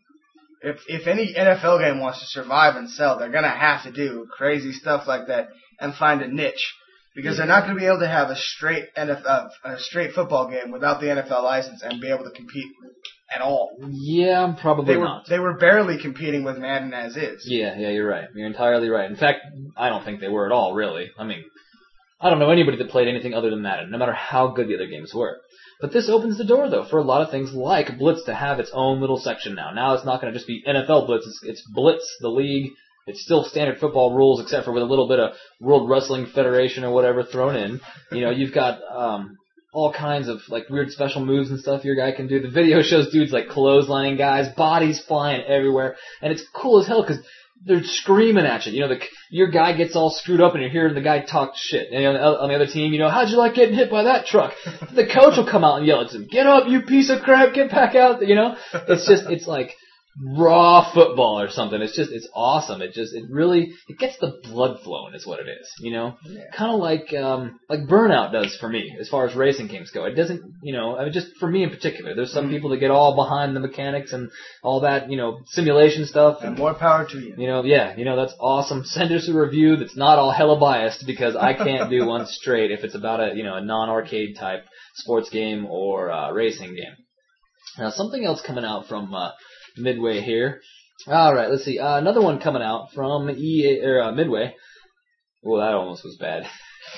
If any NFL game wants to survive and sell, they're going to have to do crazy stuff like that and find a niche. Because they're not going to be able to have a straight football game without the NFL license and be able to compete at all. Yeah, probably not. They were barely competing with Madden as is. Yeah, you're right. You're entirely right. In fact, I don't think they were at all, really. I mean, I don't know anybody that played anything other than Madden, no matter how good the other games were. But this opens the door, though, for a lot of things like Blitz to have its own little section now. Now it's not going to just be NFL Blitz. It's Blitz, the league. It's still standard football rules, except for with a little bit of World Wrestling Federation or whatever thrown in. You've got all kinds of like weird special moves and stuff your guy can do. The video shows dudes like clotheslining guys, bodies flying everywhere, and it's cool as hell because they're screaming at you. Your guy gets all screwed up and you're hearing the guy talk shit. And on the other team, how'd you like getting hit by that truck? The coach will come out and yell at him, "Get up, you piece of crap, get back out." It's like raw football or something. It's awesome. It gets the blood flowing is what it is, you know? Yeah. Kind of like Burnout does for me as far as racing games go. It doesn't, you know, I mean, just for me in particular. There's some people that get all behind the mechanics and all that, you know, simulation stuff. And more power to you. You know, yeah, you know, that's awesome. Send us a review that's not all hella biased because I can't do one straight if it's about a non-arcade type sports game or racing game. Now, something else coming out from Midway here. All right, let's see. Another one coming out from Midway. Well, that almost was bad.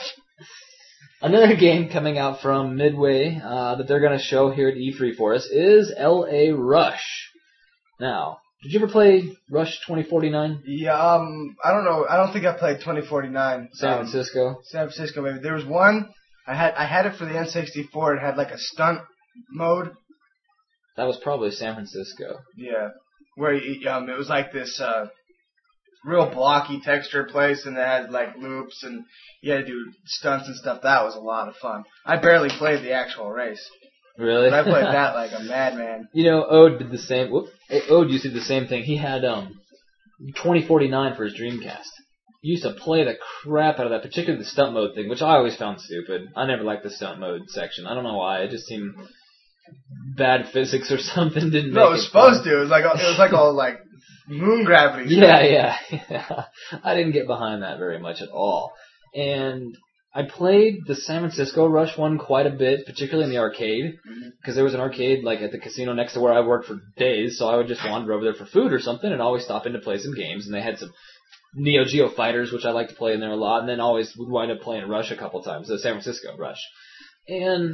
Another game coming out from Midway that they're going to show here at E3 for us is L.A. Rush. Now, did you ever play Rush 2049? Yeah, I don't know. I don't think I played 2049. San Francisco? San Francisco, maybe. There was one. I had it for the N64. It had like a stunt mode. That was probably San Francisco. Yeah, where it was like this real blocky texture place, and it had like loops, and you had to do stunts and stuff. That was a lot of fun. I barely played the actual race. Really? But I played that like a madman. You know, Ode did the same. Ode used to do the same thing. He had 2049 for his Dreamcast. He used to play the crap out of that, particularly the stunt mode thing, which I always found stupid. I never liked the stunt mode section. I don't know why. It just seemed bad physics or something. Didn't No, make it was supposed to. It was like all like moon gravity. Yeah. I didn't get behind that very much at all. And I played the San Francisco Rush one quite a bit, particularly in the arcade, because there was an arcade like at the casino next to where I worked for days, so I would just wander over there for food or something and always stop in to play some games, and they had some Neo Geo Fighters, which I like to play in there a lot, and then always would wind up playing Rush a couple times, the San Francisco Rush. And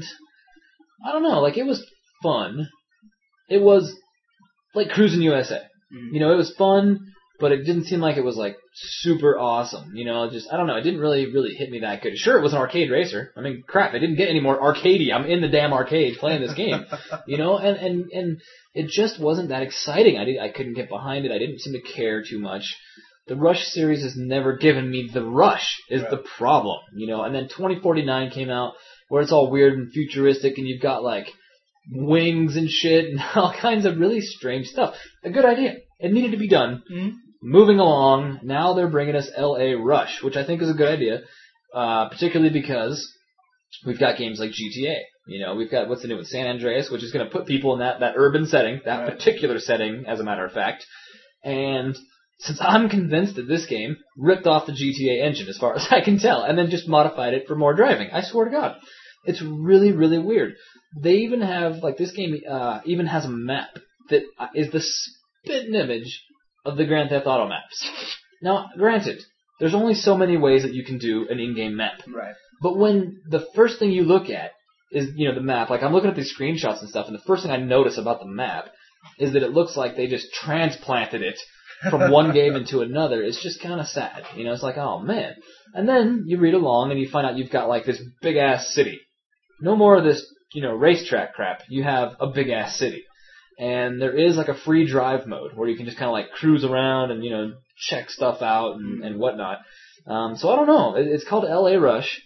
I don't know, like it was fun. It was like Cruis'n USA. You know, it was fun, but it didn't seem like it was like super awesome. You know, just I don't know, it didn't really hit me that good. Sure, it was an arcade racer. I mean, crap, it didn't get any more arcadey. I'm in the damn arcade playing this game. You know, and it just wasn't that exciting. I couldn't get behind it. I didn't seem to care too much. The Rush series has never given me the rush is the problem, you know. And then 2049 came out where it's all weird and futuristic and you've got like wings and shit and all kinds of really strange stuff. A good idea. It needed to be done. Mm-hmm. Moving along, now they're bringing us L.A. Rush, which I think is a good idea, particularly because we've got games like GTA. You know, we've got, what's the new one, San Andreas, which is going to put people in that urban setting, that particular setting, as a matter of fact. And since I'm convinced that this game ripped off the GTA engine, as far as I can tell, and then just modified it for more driving. I swear to God. It's really, really weird. They even have, like, this game even has a map that is the spitting image of the Grand Theft Auto maps. Now, granted, there's only so many ways that you can do an in-game map. Right. But when the first thing you look at is, you know, the map, like I'm looking at these screenshots and stuff, and the first thing I notice about the map is that it looks like they just transplanted it from one game into another. It's just kind of sad. You know, it's like, oh man. And then you read along and you find out you've got like this big-ass city. No more of this, you know, racetrack crap. You have a big-ass city. And there is like a free drive mode where you can just kind of like cruise around and, you know, check stuff out and whatnot. So I don't know. It's called L.A. Rush.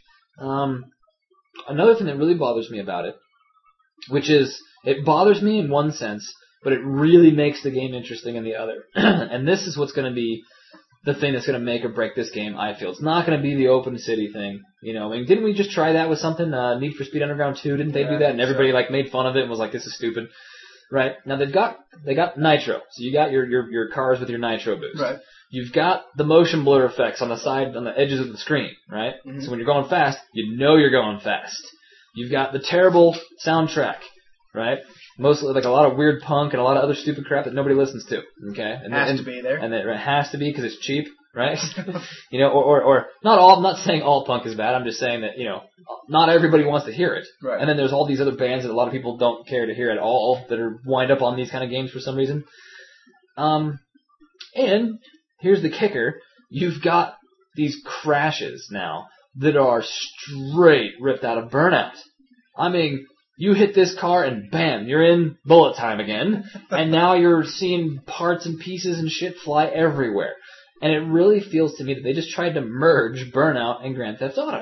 Another thing that really bothers me about it, which is, it bothers me in one sense, but it really makes the game interesting in the other. And this is what's going to be the thing that's going to make or break this game, I feel. It's not going to be the open city thing. You know, I mean, didn't we just try that with something, Need for Speed Underground 2? Didn't they do that? And everybody like made fun of it and was like, this is stupid. Right. Now they got nitro. So you got your cars with your nitro boost. Right. You've got the motion blur effects on the side, on the edges of the screen, right? Mm-hmm. So when you're going fast, you know you're going fast. You've got the terrible soundtrack, right? Mostly like a lot of weird punk and a lot of other stupid crap that nobody listens to. Okay. And has to be there. And it has to be because it's cheap. Right? You know, or not all, I'm not saying all punk is bad, I'm just saying that, you know, not everybody wants to hear it. Right. And then there's all these other bands that a lot of people don't care to hear at all that are wind up on these kind of games for some reason. And here's the kicker. You've got these crashes now that are straight ripped out of Burnout. I mean, you hit this car and bam, you're in bullet time again. And now you're seeing parts and pieces and shit fly everywhere. And it really feels to me that they just tried to merge Burnout and Grand Theft Auto.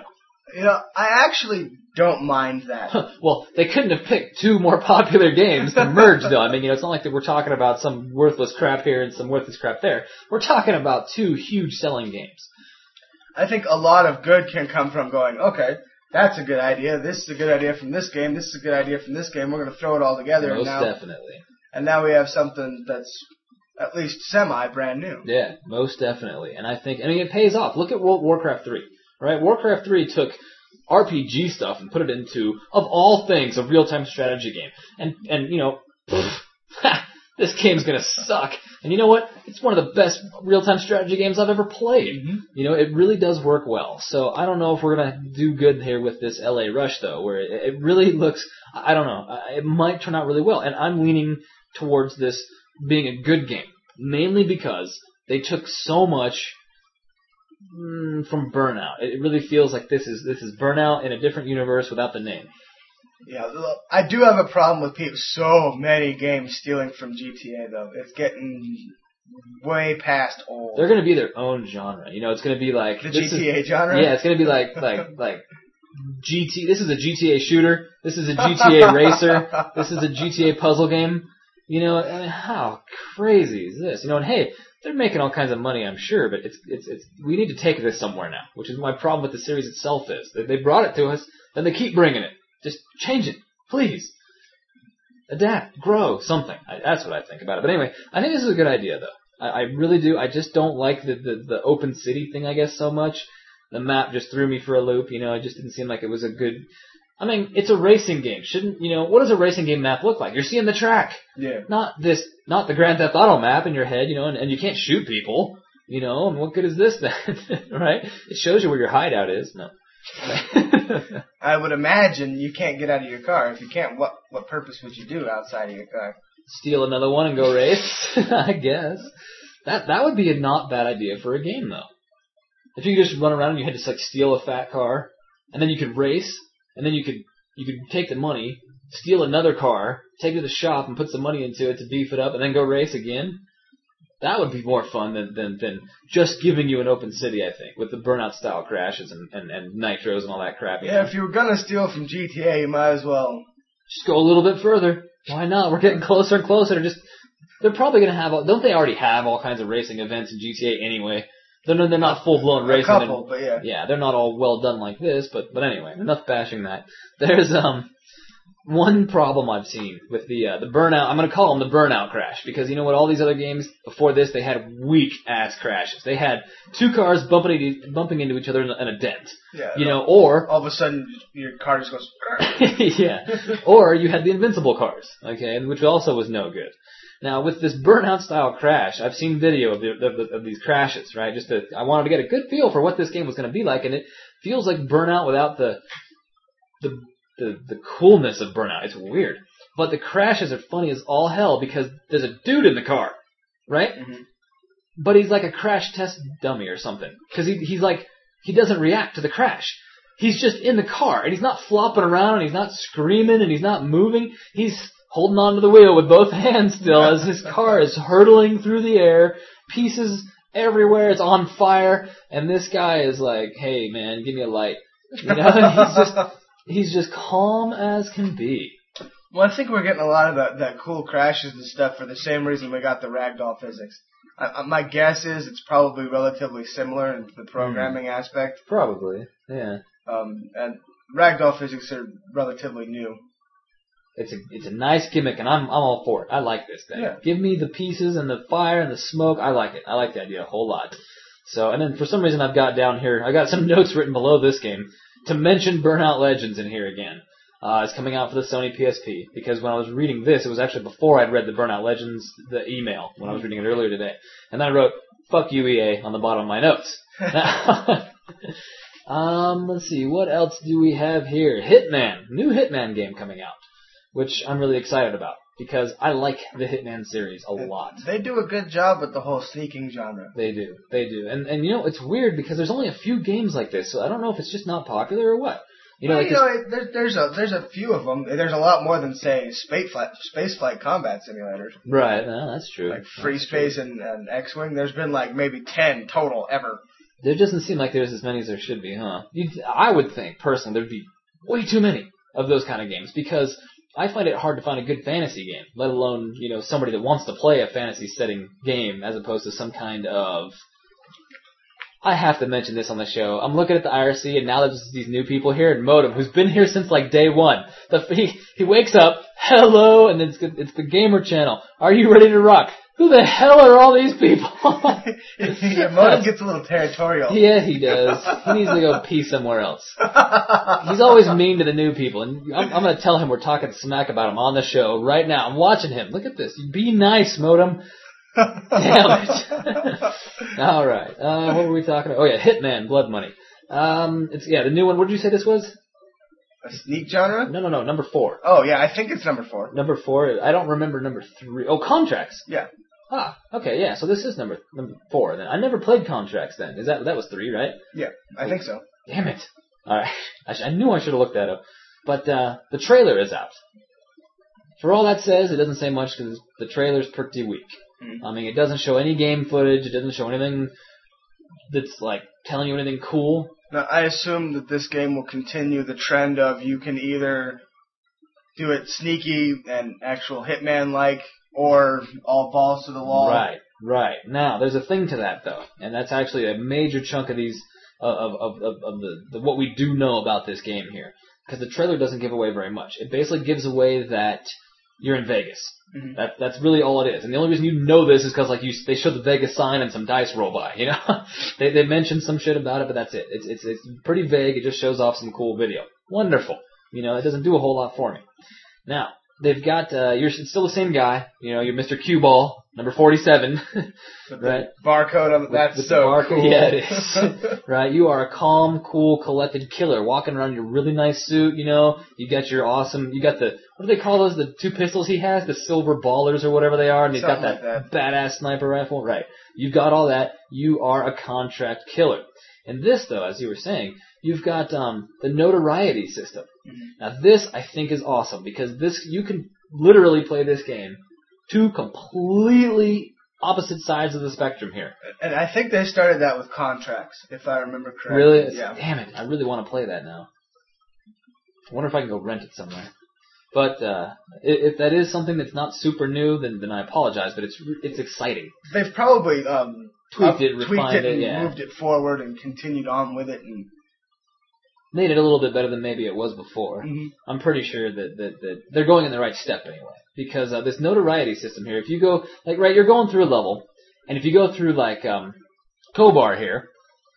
I actually don't mind that. Well, they couldn't have picked two more popular games to merge, though. I mean, it's not like that we're talking about some worthless crap here and some worthless crap there. We're talking about two huge selling games. I think a lot of good can come from going, okay, that's a good idea. This is a good idea from this game. This is a good idea from this game. We're going to throw it all together. Most definitely. And now we have something that's at least semi-brand new. Yeah, most definitely. And I think, it pays off. Look at Warcraft 3, right? Warcraft 3 took RPG stuff and put it into, of all things, a real-time strategy game. And this game's gonna suck. And you know what? It's one of the best real-time strategy games I've ever played. Mm-hmm. It really does work well. So I don't know if we're gonna do good here with this LA Rush, though, where it really looks, I don't know, it might turn out really well. And I'm leaning towards this being a good game, mainly because they took so much from Burnout. It really feels like this is Burnout in a different universe without the name. Yeah, I do have a problem with so many games stealing from GTA, though. It's getting way past old. They're going to be their own genre. It's going to be like the GTA genre. Yeah, it's going to be like GT. This is a GTA shooter. This is a GTA racer. This is a GTA puzzle game. How crazy is this? And hey, they're making all kinds of money, I'm sure, but it's we need to take this somewhere now, which is my problem with the series itself is. They brought it to us, then they keep bringing it. Just change it, please. Adapt, grow, something. That's what I think about it. But anyway, I think this is a good idea, though. I really do. I just don't like the open city thing, I guess, so much. The map just threw me for a loop. It just didn't seem like it was a good... it's a racing game. What does a racing game map look like? You're seeing the track. Yeah. Not the Grand Theft Auto map in your head, and you can't shoot people, and what good is this then? Right? It shows you where your hideout is. No. I would imagine you can't get out of your car. If you can't, what purpose would you do outside of your car? Steal another one and go race, I guess. That would be a not bad idea for a game, though. If you could just run around and you had to steal a fat car, and then you could race, and then you could take the money, steal another car, take it to the shop and put some money into it to beef it up, and then go race again. That would be more fun than just giving you an open city, I think, with the Burnout-style crashes and nitros and all that crap. Yeah, if you were going to steal from GTA, you might as well... Just go a little bit further. Why not? We're getting closer and closer. They're probably going to have... Don't they already have all kinds of racing events in GTA anyway? They're not full-blown racing. A couple, but yeah. Yeah, they're not all well done like this, but anyway, enough bashing that. There's... one problem I've seen with the Burnout, I'm going to call them the Burnout crash, because you know what, all these other games before this, they had weak-ass crashes. They had two cars bumping into each other in a dent. Yeah. Or... all of a sudden, your car just goes... yeah. Or you had the invincible cars, okay, which also was no good. Now, with this Burnout-style crash, I've seen video of these crashes, right? I wanted to get a good feel for what this game was going to be like, and it feels like Burnout without the coolness of Burnout. It's weird. But the crashes are funny as all hell because there's a dude in the car, right? Mm-hmm. But he's like a crash test dummy or something. Because he doesn't react to the crash. He's just in the car, and he's not flopping around, and he's not screaming, and he's not moving. He's holding onto the wheel with both hands still as his car is hurtling through the air, pieces everywhere, it's on fire, and this guy is like, hey man, give me a light. He's just calm as can be. Well, I think we're getting a lot of that cool crashes and stuff for the same reason we got the ragdoll physics. My guess is it's probably relatively similar in the programming aspect. Probably, yeah. And ragdoll physics are relatively new. It's a nice gimmick, and I'm all for it. I like this thing. Yeah. Give me the pieces and the fire and the smoke. I like it. I like the idea a whole lot. So, and then for some reason I've got down here, I got some notes written below this game to mention Burnout Legends in here again. It's coming out for the Sony PSP, because when I was reading this, it was actually before I'd read the Burnout Legends, the email, when I was reading it earlier today. And then I wrote, fuck you, EA, on the bottom of my notes. Let's see, what else do we have here? Hitman, new Hitman game coming out, which I'm really excited about, because I like the Hitman series a lot. They do a good job with the whole sneaking genre. They do. And you know, it's weird, because there's only a few games like this, so I don't know if it's just not popular or what. There's a few of them. There's a lot more than, say, spaceflight combat simulators. Right, no, that's true. Like Free Space and X-Wing. There's been like maybe 10 total ever. There doesn't seem like there's as many as there should be, huh? I would think, personally, there'd be way too many of those kind of games, because I find it hard to find a good fantasy game, let alone, somebody that wants to play a fantasy setting game as opposed to some kind of... I have to mention this on the show. I'm looking at the IRC, and now there's these new people here, and Modem, who's been here since like day one. He wakes up, hello, and it's the Gamer Channel. Are you ready to rock? Who the hell are all these people? Yeah, Modem gets a little territorial. Yeah, he does. He needs to go pee somewhere else. He's always mean to the new people, and I'm going to tell him we're talking smack about him on the show right now. I'm watching him. Look at this. Be nice, Modem. Damn it. All right. What were we talking about? Oh, yeah, Hitman, Blood Money. The new one. What did you say this was? A sneak genre? No, number 4. Oh, yeah, I think it's number 4. Number 4. I don't remember number 3. Oh, Contracts. Yeah. Ah, okay, yeah. So this is number 4 then. I never played Contracts then. That was 3, right? Yeah, I think so. Damn it. All right. I knew I should have looked that up. But the trailer is out. For all that says, it doesn't say much because the trailer's pretty weak. Mm-hmm. I mean, it doesn't show any game footage. It doesn't show anything that's like telling you anything cool. Now, I assume that this game will continue the trend of you can either do it sneaky and actual Hitman-like, or all balls to the wall. Right. Now, there's a thing to that though, and that's actually a major chunk of these of the what we do know about this game here, because the trailer doesn't give away very much. It basically gives away that you're in Vegas. Mm-hmm. That's really all it is. And the only reason you know this is because they showed the Vegas sign and some dice roll by. They mentioned some shit about it, but that's it. It's pretty vague. It just shows off some cool video. Wonderful. It doesn't do a whole lot for me. Now they've got you're still the same guy. You're Mr. Cue Ball, number 47. With right? The barcode on that's with so the barcode, cool. Yeah, it is. Right? You are a calm, cool, collected killer walking around in your really nice suit. You got your awesome. You got what do they call those? The 2 pistols he has, the silver ballers or whatever they are, and he's got that badass sniper rifle. Right? You've got all that. You are a contract killer. And this, though, as you were saying, you've got the notoriety system. Mm-hmm. Now, this I think is awesome because you can literally play this game 2 completely opposite sides of the spectrum here. And I think they started that with Contracts, if I remember correctly. Really? Yeah. Damn it! I really want to play that now. I wonder if I can go rent it somewhere. But if that is something that's not super new, then I apologize. But it's exciting. They've probably tweaked it, refined it, and moved it forward, and continued on with it, and made it a little bit better than maybe it was before. Mm-hmm. I'm pretty sure that they're going in the right step anyway. Because this notoriety system here, if you go you're going through a level, and if you go through Kobar here,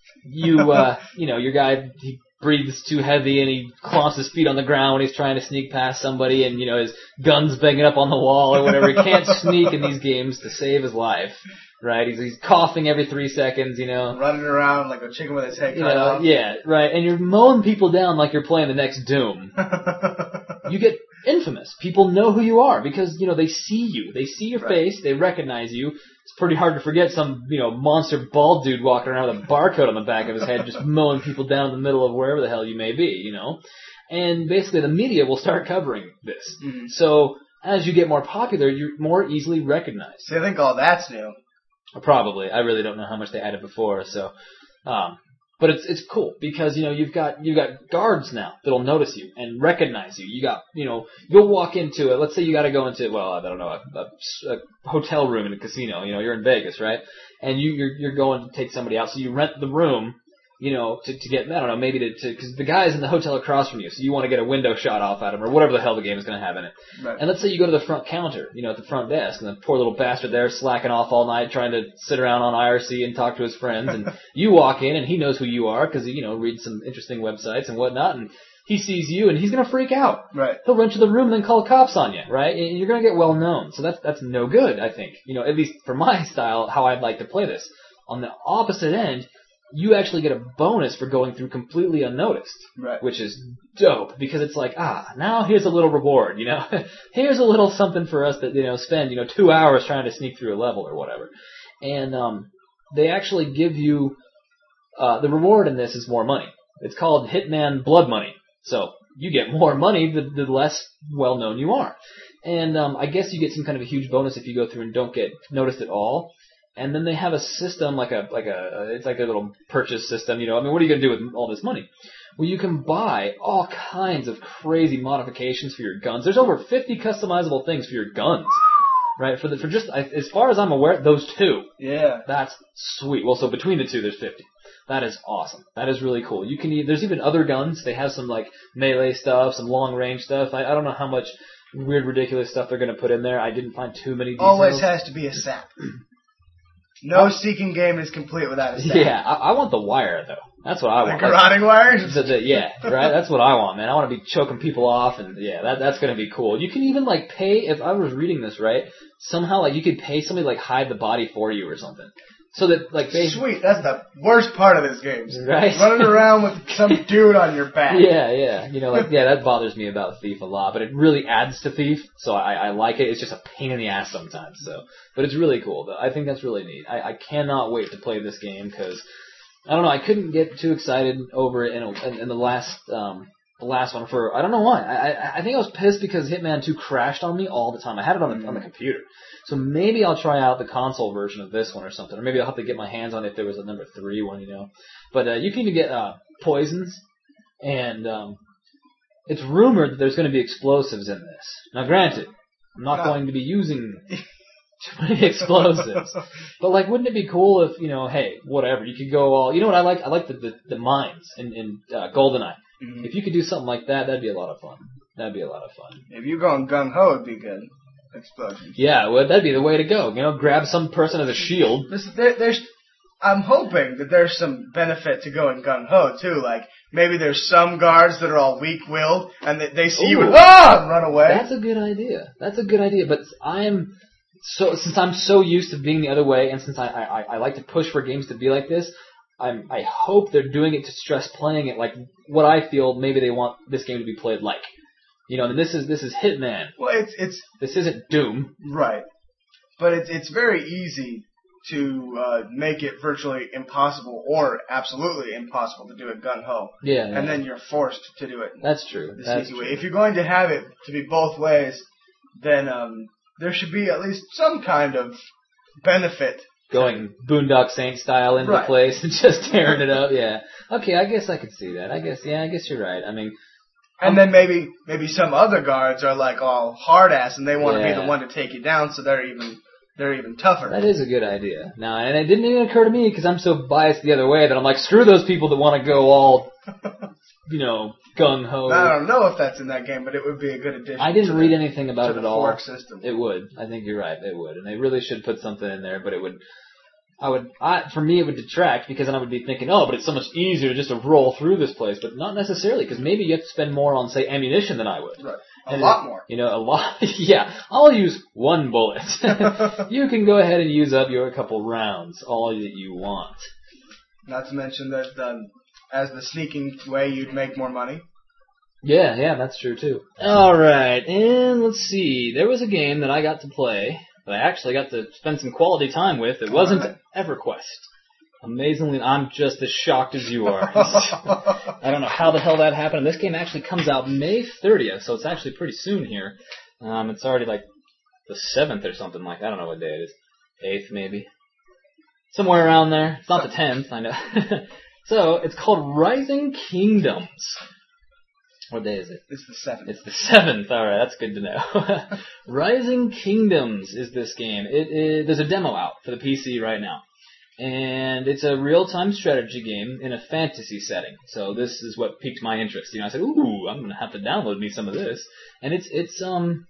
your guy he breathes too heavy and he clomps his feet on the ground when he's trying to sneak past somebody, and his gun's banging up on the wall or whatever. He can't sneak in these games to save his life. Right, he's coughing every 3 seconds, running around like a chicken with his head cut off. Yeah, right, and you're mowing people down like you're playing the next Doom. You get infamous. People know who you are because they see you, they see your face, they recognize you. It's pretty hard to forget some monster bald dude walking around with a barcode on the back of his head, just mowing people down in the middle of wherever the hell you may be. And basically the media will start covering this. Mm-hmm. So as you get more popular, you're more easily recognized. So I think all that's new. Probably. I really don't know how much they added before, so but it's cool because you've got guards now that'll notice you and recognize you. You got you'll walk into it. Let's say you got to go into I don't know a hotel room in a casino. You're in Vegas, right? And you're going to take somebody out, so you rent the room. To get, I don't know, maybe because the guy's in the hotel across from you, so you want to get a window shot off at him, or whatever the hell the game is going to have in it. Right. And let's say you go to the front counter, at the front desk, and the poor little bastard there slacking off all night trying to sit around on IRC and talk to his friends, and you walk in, and he knows who you are, because he, reads some interesting websites and whatnot, and he sees you, and he's going to freak out. Right. He'll run to the room and then call cops on you, right? And you're going to get well known. So that's no good, I think. At least for my style, how I'd like to play this. On the opposite end, you actually get a bonus for going through completely unnoticed, right? Which is dope because it's now here's a little reward, here's a little something for us that spend 2 hours trying to sneak through a level or whatever, and they actually give you the reward in this is more money. It's called Hitman Blood Money, so you get more money the less well known you are, and I guess you get some kind of a huge bonus if you go through and don't get noticed at all. And then they have a system it's like a little purchase system, you know. I mean, what are you going to do with all this money? Well, you can buy all kinds of crazy modifications for your guns. There's over 50 customizable things for your guns, right? For just as far as I'm aware, those 2. Yeah. That's sweet. Well, so between the 2, there's 50. That is awesome. That is really cool. There's even other guns. They have some like melee stuff, some long range stuff. I don't know how much weird, ridiculous stuff they're going to put in there. I didn't find too many details. Always has to be a sap. No seeking game is complete without a sap. Yeah, I want the wire though. That's what I want. The garroting wires? Yeah, right. That's what I want, man. I want to be choking people off, and yeah, that's going to be cool. You can even like pay. If I was reading this right, somehow like you could pay somebody like hide the body for you or something. So that, like, Sweet, that's the worst part of this game. Right? Running around with some dude on your back. Yeah. You know, like, yeah, that bothers me about Thief a lot, but it really adds to Thief, so I like it. It's just a pain in the ass sometimes, so. But it's really cool, though. I think that's really neat. I cannot wait to play this game, because, I don't know, I couldn't get too excited over it in the last one for, I don't know why. I think I was pissed because Hitman 2 crashed on me all the time. I had it on the computer. So maybe I'll try out the console version of this one or something. Or maybe I'll have to get my hands on it if there was a number 3 one, you know. But you can even get poisons. And it's rumored that there's going to be explosives in this. Now granted, I'm not going to be using too many explosives. But like, wouldn't it be cool if, you know, hey, whatever, you could go all, you know what I like? I like the mines in GoldenEye. Mm-hmm. If you could do something like that, that'd be a lot of fun. If you're going gung-ho, it'd be good. Explosions. Yeah, well, that'd be the way to go. You know, grab some person as a shield. I'm hoping that there's some benefit to going gung-ho, too. Like, maybe there's some guards that are all weak-willed, and they see you and run away. That's a good idea. But since I'm so used to being the other way, and since I like to push for games to be like this, I hope they're doing it to stress playing it like what I feel maybe they want this game to be played like. You know, and this is Hitman. Well, this isn't Doom. Right. But it's very easy to make it virtually impossible or absolutely impossible to do it gung-ho. Yeah. And then you're forced to do it. That's true. This easy way. If you're going to have it to be both ways, then there should be at least some kind of benefit. Going Boondock Saint style into the place and just tearing it up. Yeah. Okay, I guess I could see that. I guess you're right. I mean. And then maybe some other guards are like all hard ass and they want to be the one to take you down, so they're even tougher. That is a good idea. Now, and it didn't even occur to me because I'm so biased the other way that I'm like, screw those people that want to go all, you know, gung ho. I don't know if that's in that game, but it would be a good addition. I didn't read anything about it at all. Fork system. It would. I think you're right. It would, and they really should put something in there. But it would. For me, it would detract because then I would be thinking, oh, but it's so much easier just to roll through this place. But not necessarily, because maybe you have to spend more on, say, ammunition than I would. Right. A lot more. You know, a lot. Yeah. I'll use one bullet. You can go ahead and use up your couple rounds, all that you want. Not to mention that as the sneaking way, you'd make more money. Yeah, that's true too. All right, and let's see. There was a game that I got to play. I actually got to spend some quality time with. It wasn't EverQuest. Amazingly, I'm just as shocked as you are. I don't know how the hell that happened. This game actually comes out May 30th, so it's actually pretty soon here. It's already like the 7th or something like that. I don't know what day it is. 8th maybe. Somewhere around there. It's not the 10th, I know. So, it's called Rising Kingdoms. What day is it? It's the 7th. It's the 7th. All right, that's good to know. Rising Kingdoms is this game. There's a demo out for the PC right now. And it's a real-time strategy game in a fantasy setting. So this is what piqued my interest. You know, I said, ooh, I'm going to have to download me some of this. And it's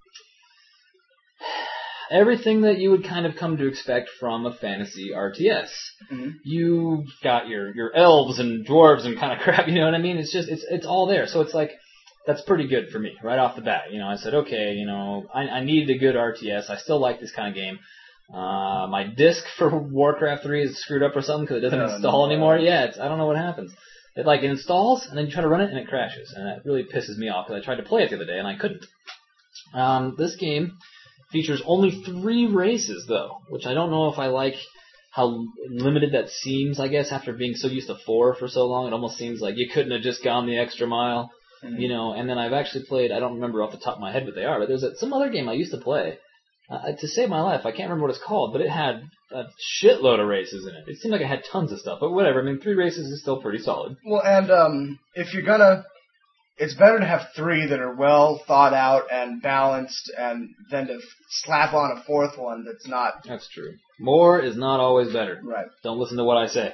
everything that you would kind of come to expect from a fantasy RTS. Mm-hmm. You've got your elves and dwarves and kind of crap, you know what I mean? It's just, it's all there. So it's like, that's pretty good for me right off the bat. You know, I said, okay, you know, I needed a good RTS. I still like this kind of game. My disc for Warcraft 3 is screwed up or something because it doesn't install anymore. Yeah, I don't know what happens. It installs and then you try to run it and it crashes. And that really pisses me off because I tried to play it the other day and I couldn't. This game features only 3 races though, which I don't know if I like how limited that seems, I guess, after being so used to 4 for so long. It almost seems like you couldn't have just gone the extra mile. You know, and then I've actually played, I don't remember off the top of my head what they are, but there's some other game I used to play, to save my life, I can't remember what it's called, but it had a shitload of races in it. It seemed like it had tons of stuff, but whatever. I mean, 3 races is still pretty solid. Well, and if you're gonna, it's better to have 3 that are well thought out and balanced, and than to slap on a 4th one that's not. That's true. More is not always better. Right. Don't listen to what I say.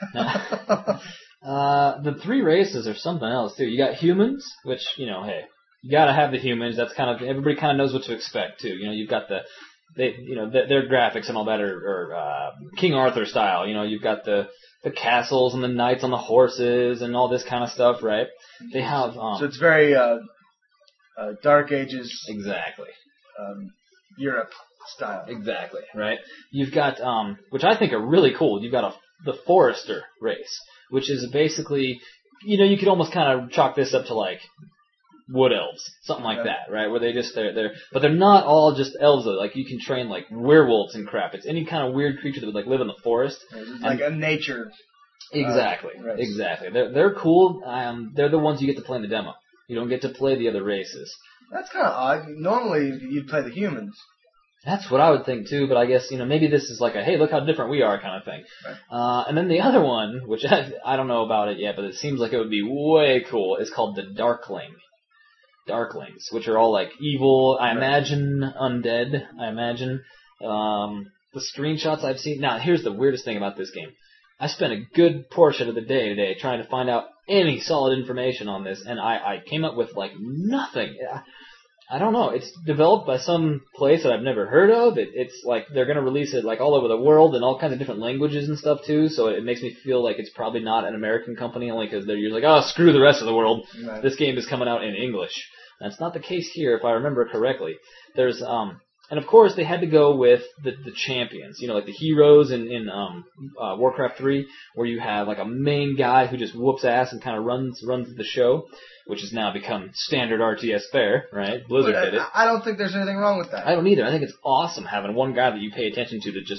The 3 races are something else too. You got humans, which, hey, you gotta have the humans. That's kind of, everybody kind of knows what to expect too. You've got their graphics and all that are King Arthur style. You've got the castles and the knights on the horses and all this kind of stuff, right? They have so it's very Dark Ages. Exactly. Europe style. Exactly, right? You've got which I think are really cool. You've got the Forester race, which is basically, you could almost kind of chalk this up to like wood elves, something like that, right? Where but they're not all just elves though. Like you can train like werewolves and crap. It's any kind of weird creature that would like live in the forest. It's like a nature. Exactly, race. Exactly. They're cool. They're the ones you get to play in the demo. You don't get to play the other races. That's kind of odd. Normally you'd play the humans. That's what I would think too, but I guess, maybe this is like a, hey, look how different we are kind of thing. Right. And then the other one, which I don't know about it yet, but it seems like it would be way cool, is called the Darklings, which are all like evil, I imagine undead, the screenshots I've seen. Now, here's the weirdest thing about this game. I spent a good portion of the day today trying to find out any solid information on this, and I came up with like nothing. I don't know. It's developed by some place that I've never heard of. It's like they're going to release it like all over the world in all kinds of different languages and stuff too. So it makes me feel like it's probably not an American company, only because they're usually like, oh, screw the rest of the world. Right. This game is coming out in English. That's not the case here, if I remember correctly. There's and of course they had to go with the champions, like the heroes in Warcraft 3, where you have like a main guy who just whoops ass and kind of runs the show, which has now become standard RTS fare, right? Blizzard did it. I don't think there's anything wrong with that. I don't either. I think it's awesome having one guy that you pay attention to that just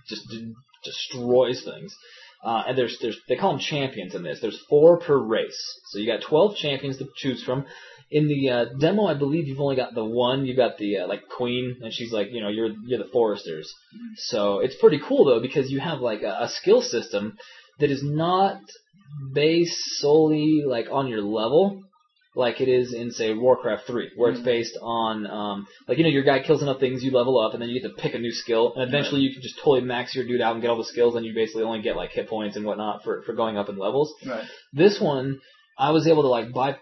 destroys things. And they call them champions in this. There's 4 per race, so you got 12 champions to choose from. In the demo, I believe you've only got the one. You got the like queen, and she's like, you're the foresters. So it's pretty cool though, because you have like a skill system that is not based solely like on your level, like it is in say Warcraft 3, where it's based on your guy kills enough things, you level up, and then you get to pick a new skill, and eventually you can just totally max your dude out and get all the skills, and you basically only get like hit points and whatnot for going up in levels. Right. This one, I was able to like buy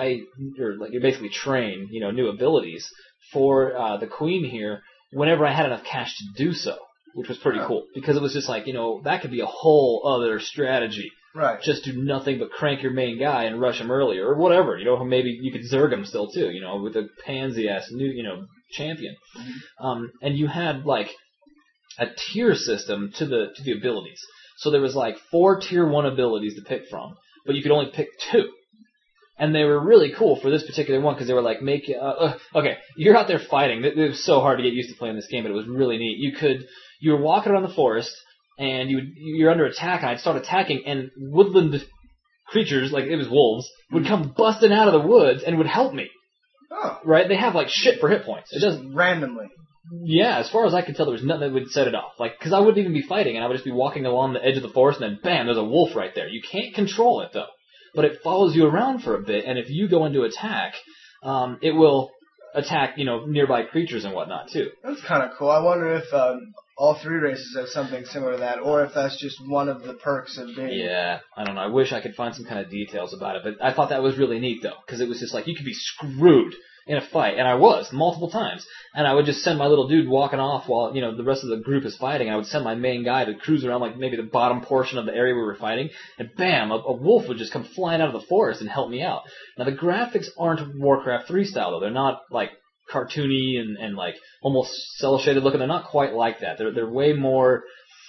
or like you basically train, new abilities for the queen here whenever I had enough cash to do so, which was pretty cool, because it was just like, that could be a whole other strategy. Right. Just do nothing but crank your main guy and rush him earlier, or whatever, maybe you could Zerg him still too, with a pansy ass new, champion. Mm-hmm. And you had like a tier system to the abilities. So there was like 4 tier 1 abilities to pick from, but you could only pick 2. And they were really cool for this particular one because they were like, okay, you're out there fighting. It was so hard to get used to playing this game, but it was really neat. You were walking around the forest, and you're under attack, and I'd start attacking, and woodland creatures, like it was wolves, would come busting out of the woods and would help me. Oh. Right? They have like shit for hit points. It just randomly. Yeah, as far as I could tell, there was nothing that would set it off. Like, because I wouldn't even be fighting, and I would just be walking along the edge of the forest, and then bam, there's a wolf right there. You can't control it though. But it follows you around for a bit, and if you go into attack, it will attack, nearby creatures and whatnot too. That's kind of cool. I wonder if all 3 races have something similar to that, or if that's just one of the perks of being. Yeah, I don't know. I wish I could find some kind of details about it, but I thought that was really neat though, because it was just like you could be screwed in a fight, and I was multiple times, and I would just send my little dude walking off while the rest of the group is fighting. I would send my main guy to cruise around like maybe the bottom portion of the area we were fighting, and bam, a wolf would just come flying out of the forest and help me out. Now the graphics aren't Warcraft 3 style though; they're not like cartoony and like almost cel shaded looking. They're not quite like that. They're way more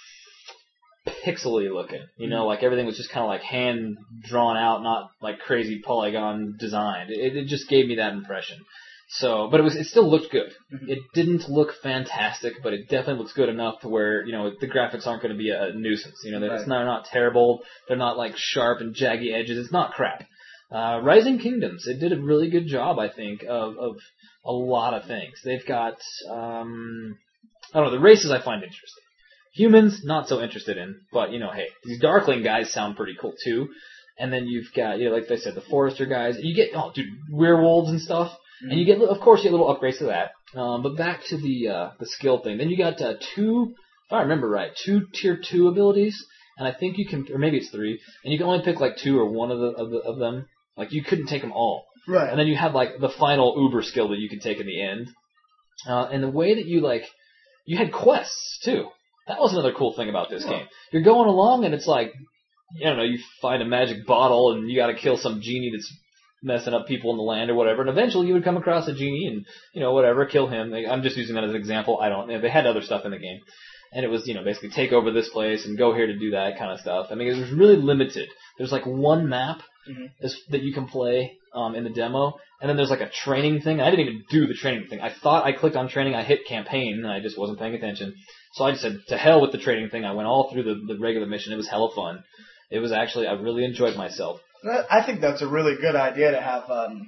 pixely looking, like everything was just kind of like hand drawn out, not like crazy polygon designed. It just gave me that impression. So, but it still looked good. Mm-hmm. It didn't look fantastic, but it definitely looks good enough to where, the graphics aren't going to be a nuisance. They're not terrible. They're not like sharp and jaggy edges. It's not crap. Rising Kingdoms, it did a really good job, I think, of a lot of things. They've got, I don't know, the races I find interesting. Humans, not so interested in, but, hey, these Darkling guys sound pretty cool, too. And then you've got, like I said, the Forester guys. You get, werewolves and stuff. Mm-hmm. And you get, of course, you get little upgrades to that. But back to the skill thing. Then you got 2, if I remember right, 2 tier 2 abilities. And I think you can, or maybe it's 3, and you can only pick, 2 or 1 of them. You couldn't take them all. Right. And then you had, the final uber skill that you could take in the end. And the way that you, you had quests, too. That was another cool thing about this game. You're going along, and it's you find a magic bottle, and you gotta kill some genie that's messing up people in the land or whatever, and eventually you would come across a genie and, whatever, kill him. I'm just using that as an example. They had other stuff in the game. And it was, basically take over this place and go here to do that kind of stuff. I mean, it was really limited. There's, one map that you can play in the demo, and then there's, a training thing. I didn't even do the training thing. I thought I clicked on training, I hit campaign, and I just wasn't paying attention. So I just said, to hell with the training thing. I went all through the regular mission. It was hella fun. It was actually, I really enjoyed myself. I think that's a really good idea to have an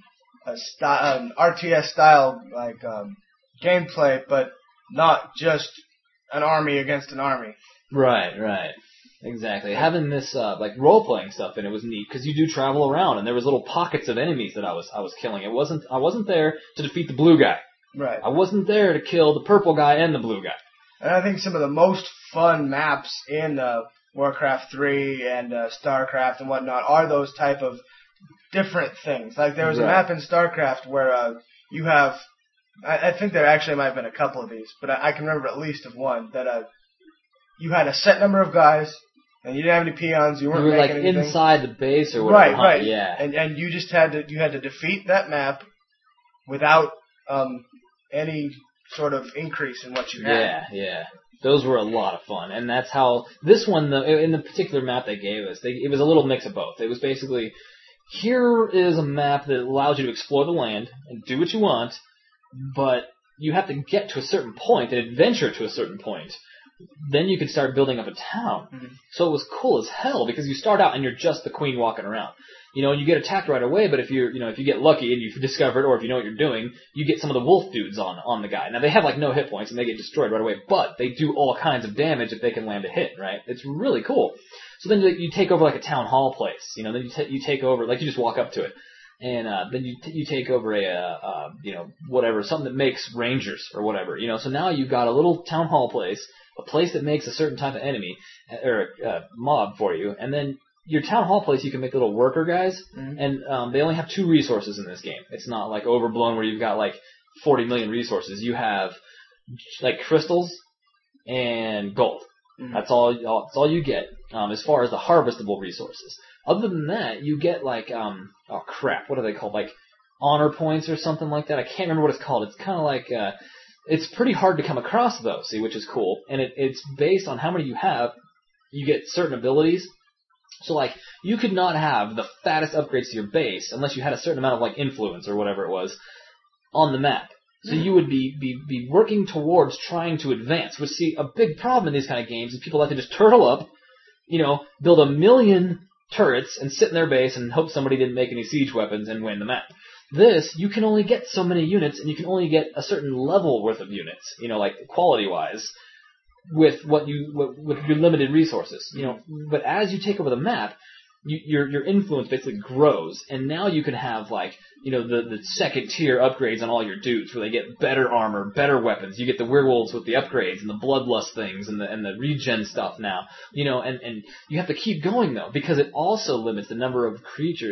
RTS style gameplay, but not just an army against an army. Right. Exactly. Having this role-playing stuff in it was neat because you do travel around, and there was little pockets of enemies that I was killing. I wasn't there to defeat the blue guy. Right. I wasn't there to kill the purple guy and the blue guy. And I think some of the most fun maps in Warcraft 3 and StarCraft and whatnot are those type of different things. There was a map in StarCraft where you have, I think there actually might have been a couple of these, but I can remember at least of one that you had a set number of guys and you didn't have any peons. You weren't making anything. Inside the base or whatever. Right. Yeah. And you just had to defeat that map without any sort of increase in what you had. Yeah. Those were a lot of fun, and that's how this one, in the particular map they gave us, it was a little mix of both. It was basically, here is a map that allows you to explore the land and do what you want, but you have to get to a certain point and adventure to a certain point. Then you can start building up a town. Mm-hmm. So it was cool as hell because you start out and you're just the queen walking around. You get attacked right away, but if you get lucky and you've discovered, or if you know what you're doing, you get some of the wolf dudes on the guy. Now they have no hit points and they get destroyed right away, but they do all kinds of damage if they can land a hit, right? It's really cool. So then you take over a town hall place, then you take over, you just walk up to it. And then you take over a whatever, something that makes rangers or whatever, so now you've got a little town hall place, a place that makes a certain type of enemy or mob for you, and then your town hall place you can make little worker guys, and they only have 2 resources in this game. It's not Overblown where you've got 40 million resources. You have crystals and gold. Mm-hmm. That's all you get as far as the harvestable resources. Other than that, you get oh crap, what are they called? Honor points or something like that. I can't remember what it's called. It's kind of it's pretty hard to come across those, which is cool. And it's based on how many you have. You get certain abilities. So you could not have the fattest upgrades to your base unless you had a certain amount of influence or whatever it was on the map. So you would be working towards trying to advance. Which, see, a big problem in these kind of games is people like to just turtle up, build 1 million turrets and sit in their base and hope somebody didn't make any siege weapons and win the map. This, you can only get so many units, and you can only get a certain level worth of units, quality-wise, with with your limited resources, But as you take over the map, your influence basically grows, and now you can have the second tier upgrades on all your dudes, where they get better armor, better weapons. You get the werewolves with the upgrades and the bloodlust things and the regen stuff now, and you have to keep going though, because it also limits the number of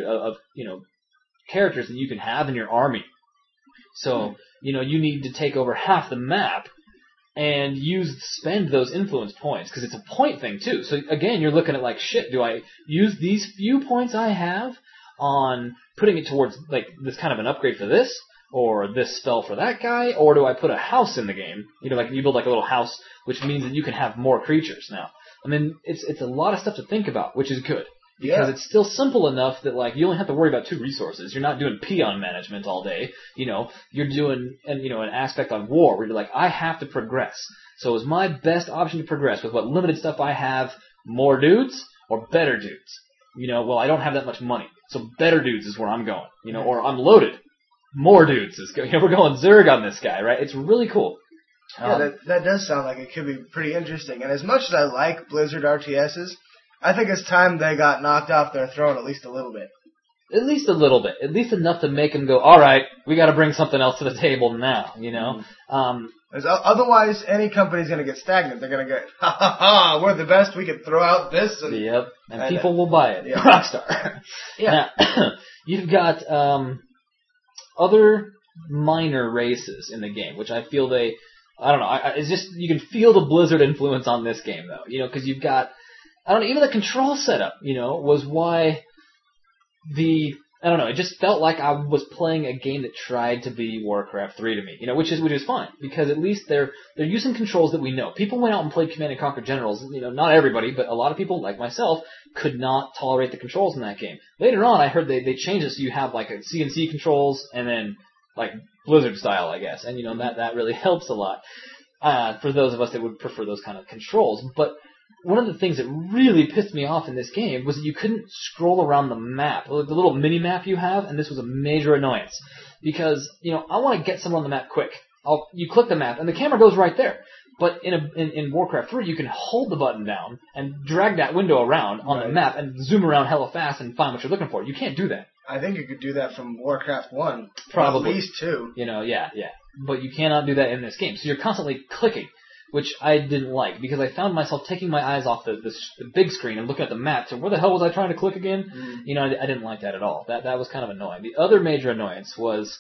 characters that you can have in your army. So you need to take over half the map and spend those influence points, because it's a point thing too. So again, you're looking at shit, do I use these few points I have on putting it towards this kind of an upgrade for this, or this spell for that guy, or do I put a house in the game? You build a little house, which means that you can have more creatures now. I mean, it's a lot of stuff to think about, which is good. Because it's still simple enough that you only have to worry about 2 resources. You're not doing peon management all day. You're doing an aspect on war where you're I have to progress. So is my best option to progress with what limited stuff I have, more dudes or better dudes? Well, I don't have that much money, so better dudes is where I'm going. Or I'm loaded. More dudes is we're going Zerg on this guy, right? It's really cool. Yeah, that does sound like it could be pretty interesting. And as much as I like Blizzard RTSs, I think it's time they got knocked off their throne at least a little bit. At least a little bit. At least enough to make them go, all right, we got to bring something else to the table now, you know? Otherwise, any company's going to get stagnant. They're going to get, ha ha ha, we're the best, we can throw out this. Yep, and people will buy it. Yeah. Rockstar. Yeah. Now, you've got other minor races in the game, which I feel I don't know, it's just, you can feel the Blizzard influence on this game, though, you know, because you've got, I don't know, even the control setup, you know, was why I don't know, it just felt like I was playing a game that tried to be Warcraft 3 to me, you know, which is fine, because at least they're using controls that we know. People went out and played Command & Conquer Generals, you know, not everybody, but a lot of people, like myself, could not tolerate the controls in that game. Later on, I heard they changed it so you have, like, a CNC controls, and then, like, Blizzard style, I guess, and, you know, that really helps a lot, for those of us that would prefer those kind of controls, but one of the things that really pissed me off in this game was that you couldn't scroll around the map, the little mini-map you have, and this was a major annoyance. Because, you know, I want to get somewhere on the map quick. You click the map, and the camera goes right there. But in Warcraft 3, you can hold the button down and drag that window around on the map and zoom around hella fast and find what you're looking for. You can't do that. I think you could do that from Warcraft 1. Probably. At least 2. You know, yeah. But you cannot do that in this game. So you're constantly clicking, which I didn't like, because I found myself taking my eyes off the big screen and looking at the map. So where the hell was I trying to click again? You know, I didn't like that at all. That was kind of annoying. The other major annoyance was,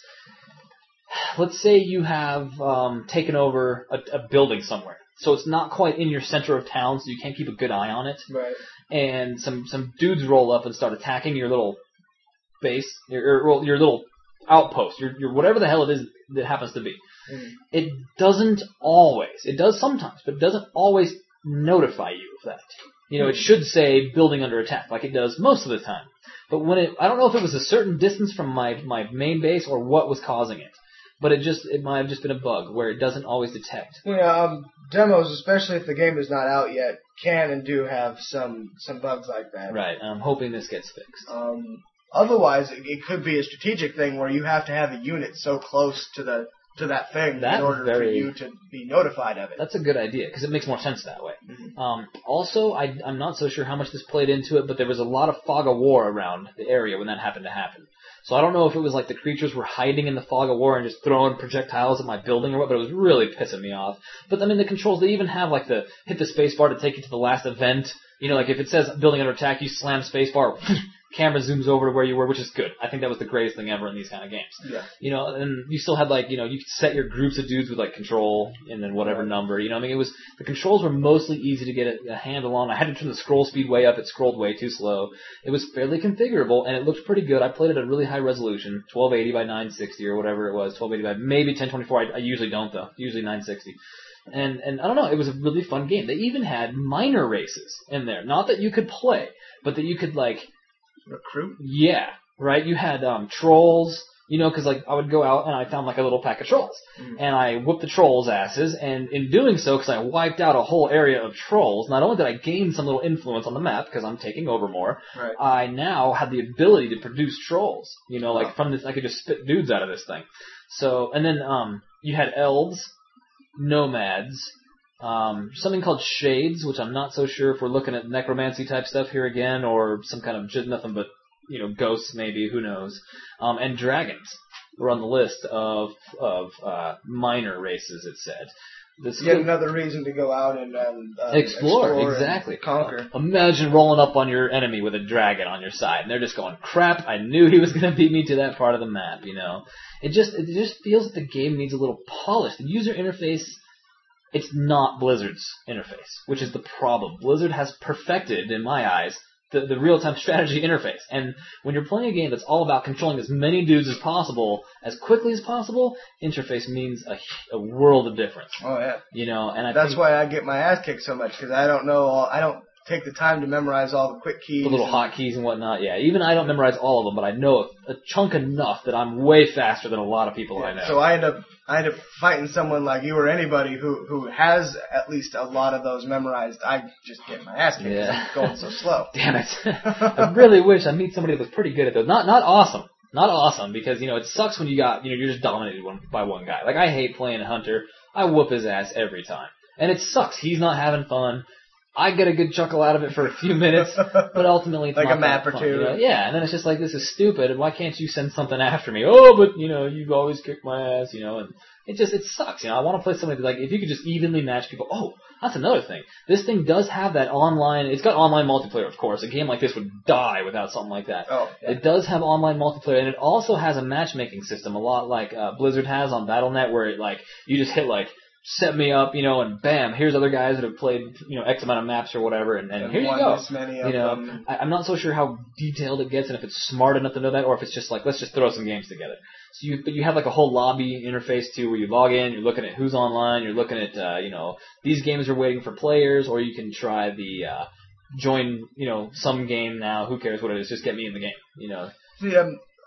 let's say you have taken over a building somewhere. So it's not quite in your center of town, so you can't keep a good eye on it. Right. And some dudes roll up and start attacking your little base, your little outpost, your whatever the hell it is that happens to be. It doesn't always, it does sometimes, but it doesn't always notify you of that. You know, it should say building under attack, like it does most of the time. But I don't know if it was a certain distance from my main base or what was causing it. But it might have just been a bug where it doesn't always detect. Yeah, demos, especially if the game is not out yet, can and do have some bugs like that. Right, I'm hoping this gets fixed. Otherwise, it could be a strategic thing where you have to have a unit so close to that thing in order for you to be notified of it. That's a good idea, because it makes more sense that way. Also, I'm not so sure how much this played into it, but there was a lot of fog of war around the area when that happened to happen. So I don't know if it was like the creatures were hiding in the fog of war and just throwing projectiles at my building or what, but it was really pissing me off. But I mean, the controls, they even have like hit the space bar to take you to the last event. You know, like if it says building under attack, you slam space bar, camera zooms over to where you were, which is good. I think that was the greatest thing ever in these kind of games. Yeah. You know, and you still had like, you know, you could set your groups of dudes with like control and then whatever number. You know, I mean, the controls were mostly easy to get a handle on. I had to turn the scroll speed way up. It scrolled way too slow. It was fairly configurable and it looked pretty good. I played it at a really high resolution, 1280 by 960 or whatever it was, 1280 by maybe 1024. I usually don't though. Usually 960. And I don't know, it was a really fun game. They even had minor races in there. Not that you could play, but that you could like recruit? Yeah, right? You had trolls, you know, because like I would go out and I found like a little pack of trolls. And I whooped the trolls' asses, and in doing so, because I wiped out a whole area of trolls, not only did I gain some little influence on the map, because I'm taking over more, right. I now had the ability to produce trolls. You know, like from this, I could just spit dudes out of this thing. So, and then you had elves, nomads, something called shades, which I'm not so sure if we're looking at necromancy type stuff here again, or some kind of just nothing but, you know, ghosts maybe, who knows, and dragons were on the list of minor races, it said. Yet another reason to go out and explore exactly. And conquer. Imagine rolling up on your enemy with a dragon on your side, and they're just going, crap, I knew he was going to beat me to that part of the map, you know. It just feels like the game needs a little polish. The user interface, it's not Blizzard's interface, which is the problem. Blizzard has perfected, in my eyes, the real-time strategy interface. And when you're playing a game that's all about controlling as many dudes as possible, as quickly as possible, interface means a world of difference. Oh, yeah. You know, and that's why I get my ass kicked so much, because I don't take the time to memorize all the quick keys. The little hotkeys and whatnot, yeah. Even I don't memorize all of them, but I know a chunk enough that I'm way faster than a lot of people I know. So I end up fighting someone like you or anybody who has at least a lot of those memorized. I just get my ass kicked because I'm going so slow. Damn it. I really wish I meet somebody that was pretty good at those. Not awesome, Not awesome, because, it sucks when you're just dominated by one guy. Like, I hate playing Hunter. I whoop his ass every time. And it sucks. He's not having fun. I get a good chuckle out of it for a few minutes, but ultimately it's like not a map or fun, two. Yeah, and then it's just like, this is stupid, and why can't you send something after me? Oh, but, you've always kicked my ass, and it sucks, I want to play something like, if you could just evenly match people. Oh, that's another thing. This thing does have that online, it's got online multiplayer, of course. A game like this would die without something like that. Oh, yeah. It does have online multiplayer, and it also has a matchmaking system, a lot like Blizzard has on Battle.net, where you just hit set me up, and bam, here's other guys that have played, X amount of maps or whatever, and here you go. This many of them. I'm not so sure how detailed it gets and if it's smart enough to know that, or if it's just let's just throw some games together. So you have a whole lobby interface too, where you log in, you're looking at who's online, you're looking at, these games are waiting for players, or you can try the, join, some game now, who cares what it is, just get me in the game, See,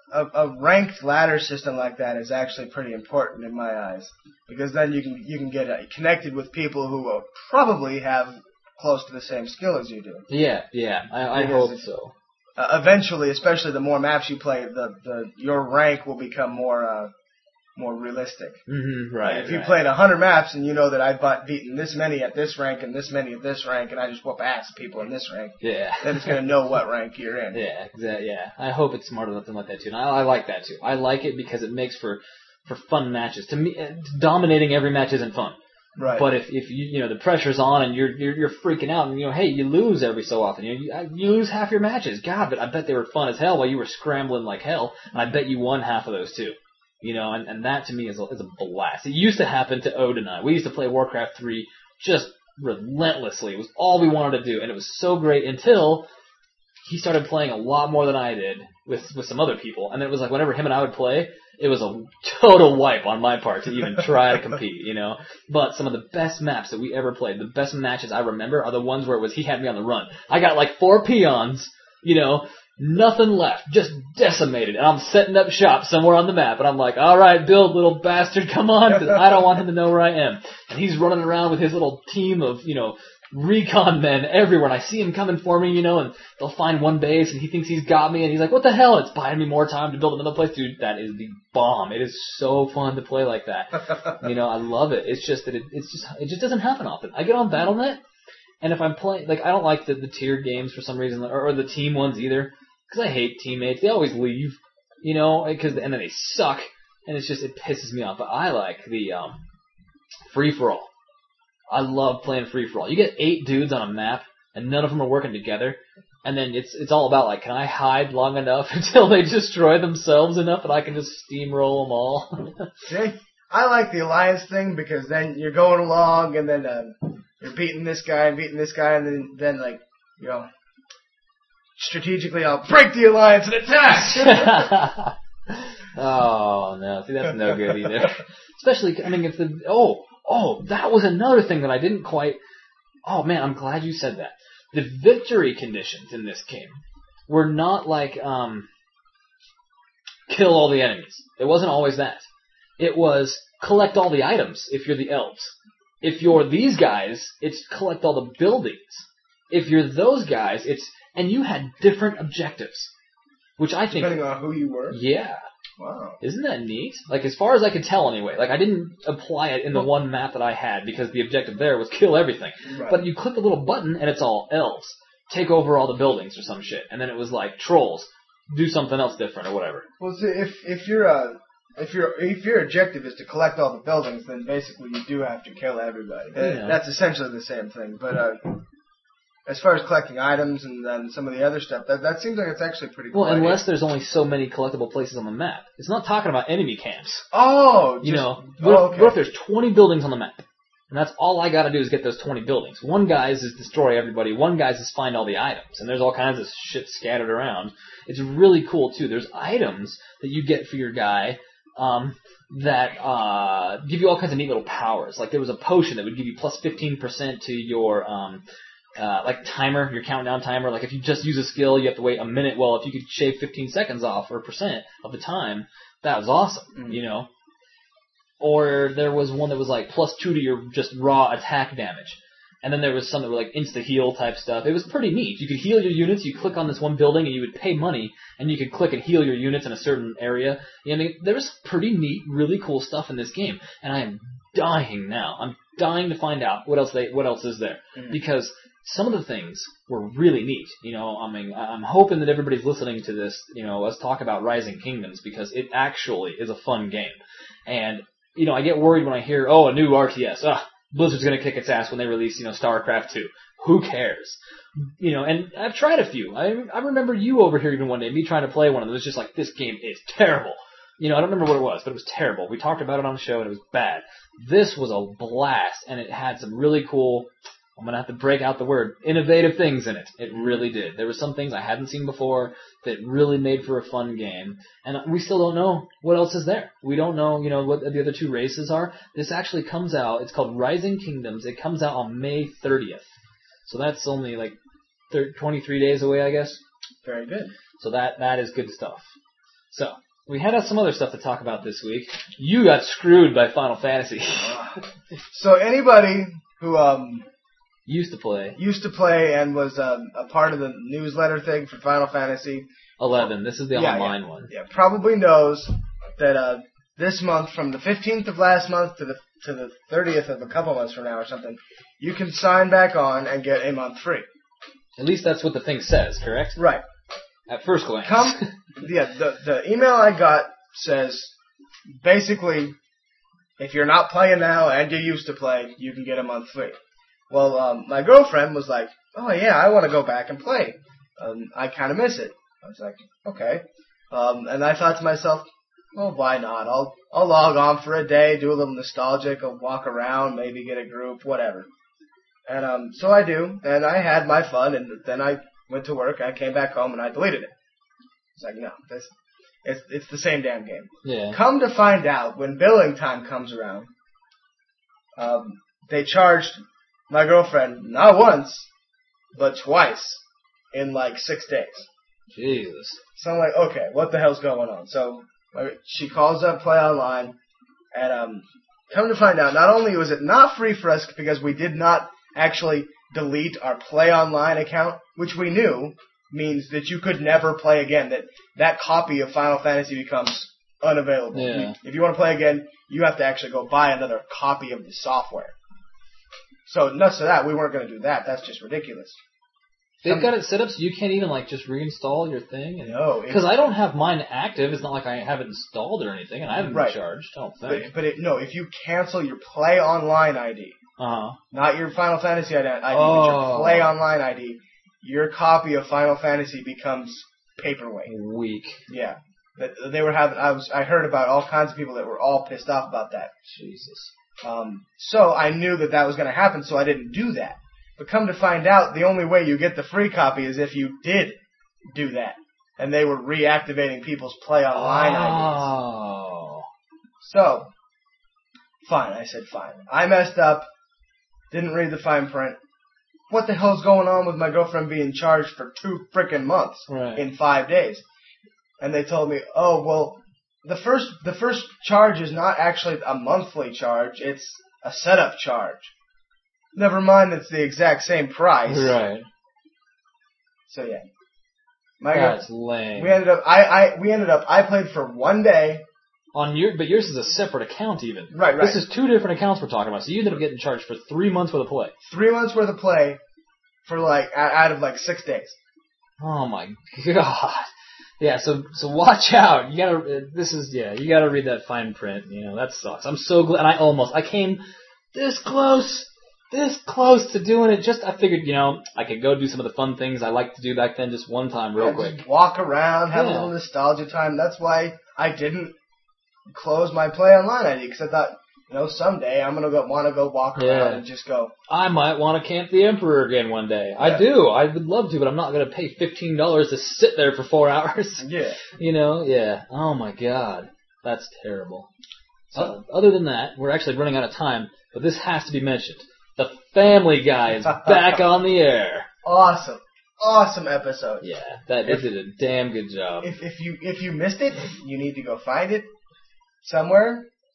a ranked ladder system like that is actually pretty important in my eyes, because then you can get connected with people who will probably have close to the same skill as you do. Yeah, I hope so. Eventually, especially the more maps you play, your rank will become more realistic. Mm-hmm, right. If you played 100 maps and you know that I've beaten this many at this rank and this many at this rank, and I just whoop ass people in this rank, then it's going to know what rank you're in. Yeah, exactly. Yeah, I hope it's smart enough to like that too. And I like that too. I like it because it makes for fun matches. To me, dominating every match isn't fun. Right. But if you the pressure's on and you're freaking out, and hey, you lose every so often. You lose half your matches. God, but I bet they were fun as hell while you were scrambling like hell, and I bet you won half of those too. And that to me is a blast. It used to happen to Ode and I. We used to play Warcraft 3 just relentlessly. It was all we wanted to do, and it was so great until he started playing a lot more than I did with some other people. And it was like whenever him and I would play, it was a total wipe on my part to even try to compete, But some of the best maps that we ever played, the best matches I remember are the ones where it was he had me on the run. I got 4 peons, nothing left, just decimated, and I'm setting up shop somewhere on the map, and I'm like, all right, build, little bastard, come on, because I don't want him to know where I am. And he's running around with his little team of, recon men everywhere, and I see him coming for me, and they'll find one base, and he thinks he's got me, and he's like, what the hell, it's buying me more time to build another place. Dude, that is the bomb. It is so fun to play like that. I love it. It's just that it just doesn't happen often. I get on Battle.net, and if I'm playing, I don't like the tiered games for some reason, or the team ones either, because I hate teammates. They always leave, and then they suck, and it pisses me off. But I like the free-for-all. I love playing free-for-all. You get 8 dudes on a map, and none of them are working together, and then it's all about, can I hide long enough until they destroy themselves enough and I can just steamroll them all? See, I like the alliance thing, because then you're going along, and then you're beating this guy, and then strategically I'll break the alliance and attack! Oh, no. See, that's no good either. Especially, if that was another thing that I didn't quite... Oh, man, I'm glad you said that. The victory conditions in this game were not kill all the enemies. It wasn't always that. It was collect all the items if you're the elves. If you're these guys, it's collect all the buildings. If you're those guys, and you had different objectives, which I think... Depending on who you were? Yeah. Wow. Isn't that neat? As far as I could tell anyway. I didn't apply it in the one map that I had because the objective there was kill everything. Right. But you click the little button and it's all elves. Take over all the buildings or some shit. And then it was trolls. Do something else different or whatever. Well, see, if your objective is to collect all the buildings, then basically you do have to kill everybody. Yeah. That's essentially the same thing. But as far as collecting items and some of the other stuff, that seems like it's actually pretty cool. Well, unless there's only so many collectible places on the map. It's not talking about enemy camps. Oh! What if there's 20 buildings on the map? And that's all I gotta do is get those 20 buildings. One guy's is destroy everybody, one guy's is find all the items. And there's all kinds of shit scattered around. It's really cool, too. There's items that you get for your guy that give you all kinds of neat little powers. There was a potion that would give you plus 15% to your... timer, your countdown timer. If you just use a skill, you have to wait a minute. Well, if you could shave 15 seconds off or percent of the time, that was awesome, Or there was one that was plus 2 to your just raw attack damage. And then there was some that were like insta-heal type stuff. It was pretty neat. You could heal your units, you click on this one building, and you would pay money, and you could click and heal your units in a certain area. I mean, there was pretty neat, really cool stuff in this game. And I am dying now. I'm dying to find out what else is there. Because some of the things were really neat. I mean, I'm hoping that everybody's listening to this, us talk about Rising Kingdoms, because it actually is a fun game. And, I get worried when I hear, a new RTS. Blizzard's gonna kick its ass when they release, StarCraft 2. Who cares? And I've tried a few. I remember you over here even one day, me trying to play one of them. It was just like, this game is terrible. I don't remember what it was, but it was terrible. We talked about it on the show, and it was bad. This was a blast, and it had some really cool, I'm going to have to break out the word, innovative things in it. It really did. There were some things I hadn't seen before that really made for a fun game. And we still don't know what else is there. We don't know, what the other two races are. This actually comes out, it's called Rising Kingdoms. It comes out on May 30th. So that's only like 23 days away, I guess. Very good. So that is good stuff. So, we had some other stuff to talk about this week. You got screwed by Final Fantasy. So anybody who used to play and was a part of the newsletter thing for Final Fantasy 11. This is the online one. Yeah, probably knows that this month, from the 15th of last month to the 30th of a couple months from now or something, you can sign back on and get a month free. At least that's what the thing says, correct? Right. At first glance. The email I got says, basically, if you're not playing now and you used to play, you can get a month free. Well, my girlfriend was like, oh yeah, I want to go back and play. I kind of miss it. I was like, okay. And I thought to myself, well, why not? I'll log on for a day, do a little nostalgic, I'll walk around, maybe get a group, whatever. And so I do, and I had my fun, and then I went to work, I came back home, and I deleted it. It's like, no, it's the same damn game. Yeah. Come to find out, when billing time comes around, they charged my girlfriend not once, but twice in like 6 days. Jesus. So I'm like, okay, what the hell's going on? So she calls up Play Online, and come to find out, not only was it not free for us because we did not actually delete our Play Online account, which we knew means that you could never play again, that copy of Final Fantasy becomes unavailable. Yeah. If you want to play again, you have to actually go buy another copy of the software. So nuts to that, we weren't going to do that. That's just ridiculous. They've got it set up so you can't even like just reinstall your thing? No. Because I don't have mine active. It's not like I have it installed or anything, and I haven't been charged, I don't think. But if you cancel your Play Online ID, not your Final Fantasy ID, but your Play Online ID, your copy of Final Fantasy becomes paperweight. Weak. Yeah. They were having. I heard about all kinds of people that were all pissed off about that. Jesus. So I knew that was going to happen, so I didn't do that. But come to find out, the only way you get the free copy is if you did do that. And they were reactivating people's Play Online IDs. So, fine. I said fine. I messed up. Didn't read the fine print. What the hell's going on with my girlfriend being charged for 2 frickin' months in 5 days? And they told me, oh, well, the first charge is not actually a monthly charge. It's a setup charge. Never mind, it's the exact same price. Right. So yeah, that's lame. We ended up. I played for 1 day. But yours is a separate account even. Right. This is 2 different accounts we're talking about. So you ended up getting charged for 3 months worth of play. 3 months worth of play for out of 6 days. Oh my god. Yeah, so watch out. You gotta read that fine print. That sucks. I'm so glad. And I came this close to doing it. I figured, I could go do some of the fun things I liked to do back then just one time real quick. Just walk around, have a little nostalgia time. That's why I didn't close my Play Online ID, because I thought, someday I'm going to want to go walk around and just go. I might want to camp the Emperor again one day. Yeah. I do. I would love to, but I'm not going to pay $15 to sit there for 4 hours. Yeah. Yeah. Oh my god. That's terrible. So, other than that, we're actually running out of time, but this has to be mentioned. The Family Guy is back on the air. Awesome episode. Yeah, they did a damn good job. If you missed it, you need to go find it somewhere.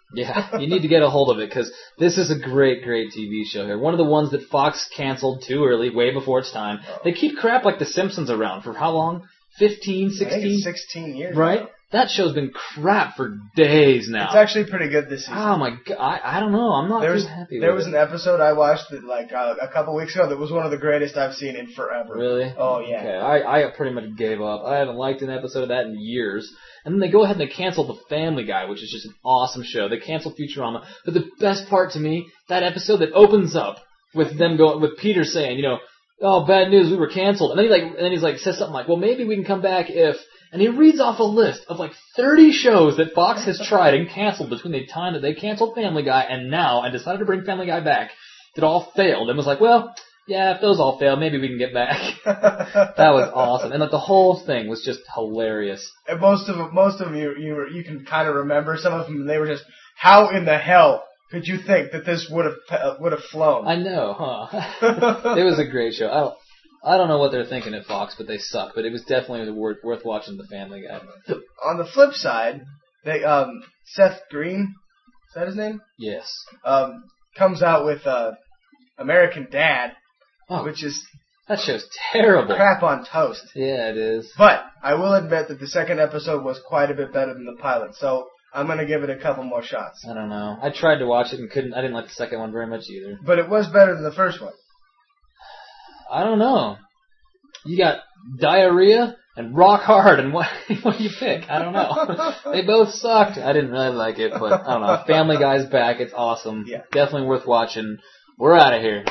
Yeah, you need to get a hold of it because this is a great, great TV show here. One of the ones that Fox canceled too early, way before its time. They keep crap like The Simpsons around for how long? 15, 16? I think it's 16 years. Right? Now. That show's been crap for days now. It's actually pretty good this season. Oh my god, I don't know. I'm not too happy with it. There was an episode I watched that a couple weeks ago that was one of the greatest I've seen in forever. Really? Oh yeah. Okay, I pretty much gave up. I haven't liked an episode of that in years. And then they go ahead and they cancel The Family Guy, which is just an awesome show. They canceled Futurama. But the best part to me, that episode that opens up with them going, with Peter saying, oh, bad news, we were canceled. And then he's like, says something like, well, maybe we can come back if. And he reads off a list of 30 shows that Fox has tried and canceled between the time that they canceled Family Guy and now, and decided to bring Family Guy back. That all failed, and was like, well, yeah, if those all fail, maybe we can get back. That was awesome, and the whole thing was just hilarious. And most of them, you can kind of remember some of them. They were just, how in the hell could you think that this would have flown? I know, huh? It was a great show. I don't know what they're thinking at Fox, but they suck. But it was definitely worth watching The Family Guy. On the flip side, Seth Green, is that his name? Yes. Comes out with American Dad, which is that show's terrible. Crap on toast. Yeah, it is. But I will admit that the second episode was quite a bit better than the pilot, so I'm going to give it a couple more shots. I don't know. I tried to watch it and couldn't. I didn't like the second one very much either. But it was better than the first one. I don't know. You got Diarrhea and Rock Hard, and what do you pick? I don't know. They both sucked. I didn't really like it, but I don't know. Family Guy's back. It's awesome. Yeah. Definitely worth watching. We're out of here.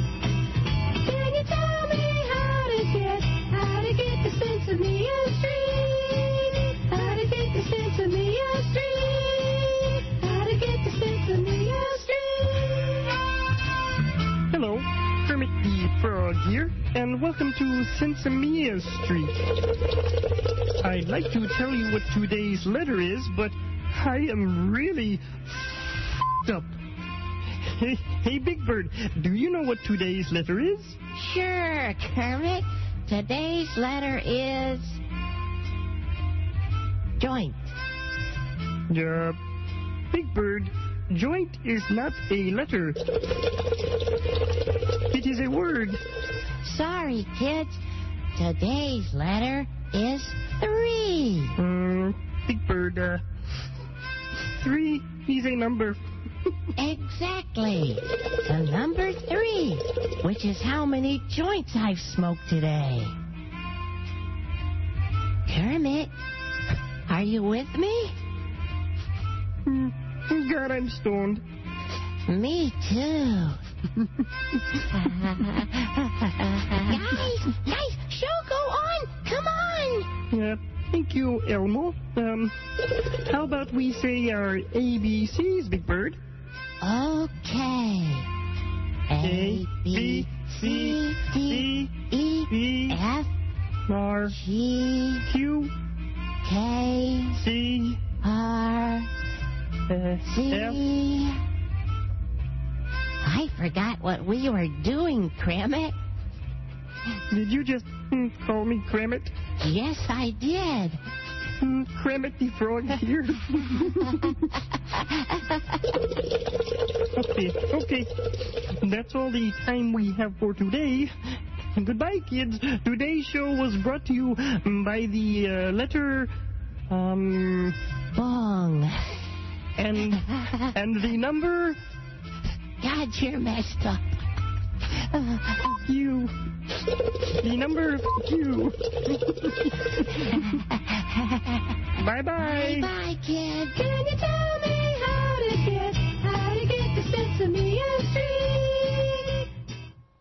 Can you tell me how to get the Sensimilla Street? How to get the Sensimilla Street? How to get the Sensimilla Street? Hello, Kermit the Frog here, and welcome to Sensimilla Street. I'd like to tell you what today's letter is, but I am really f***ed up. Hey, Big Bird, do you know what today's letter is? Sure, Kermit. Today's letter is joint. Big Bird, joint is not a letter. It is a word. Sorry, kids. Today's letter is 3. Big Bird, 3 is a number. Exactly. The number 3, which is how many joints I've smoked today. Kermit, are you with me? God, I'm stoned. Me too. Guys, show go on. Come on. Thank you, Elmo. How about we say our ABCs, Big Bird? Okay. A, B, C, D, E, F, R, G, Q, K, C, R, C. F. I forgot what we were doing, Kermit. Did you just call me Kermit? Yes, I did. Kermit the Frog here. Okay. That's all the time we have for today. Goodbye, kids. Today's show was brought to you by the letter, Bong. And the number... God, you're messed up. Q. The number Q. Bye-bye. Bye, kid. Can you tell me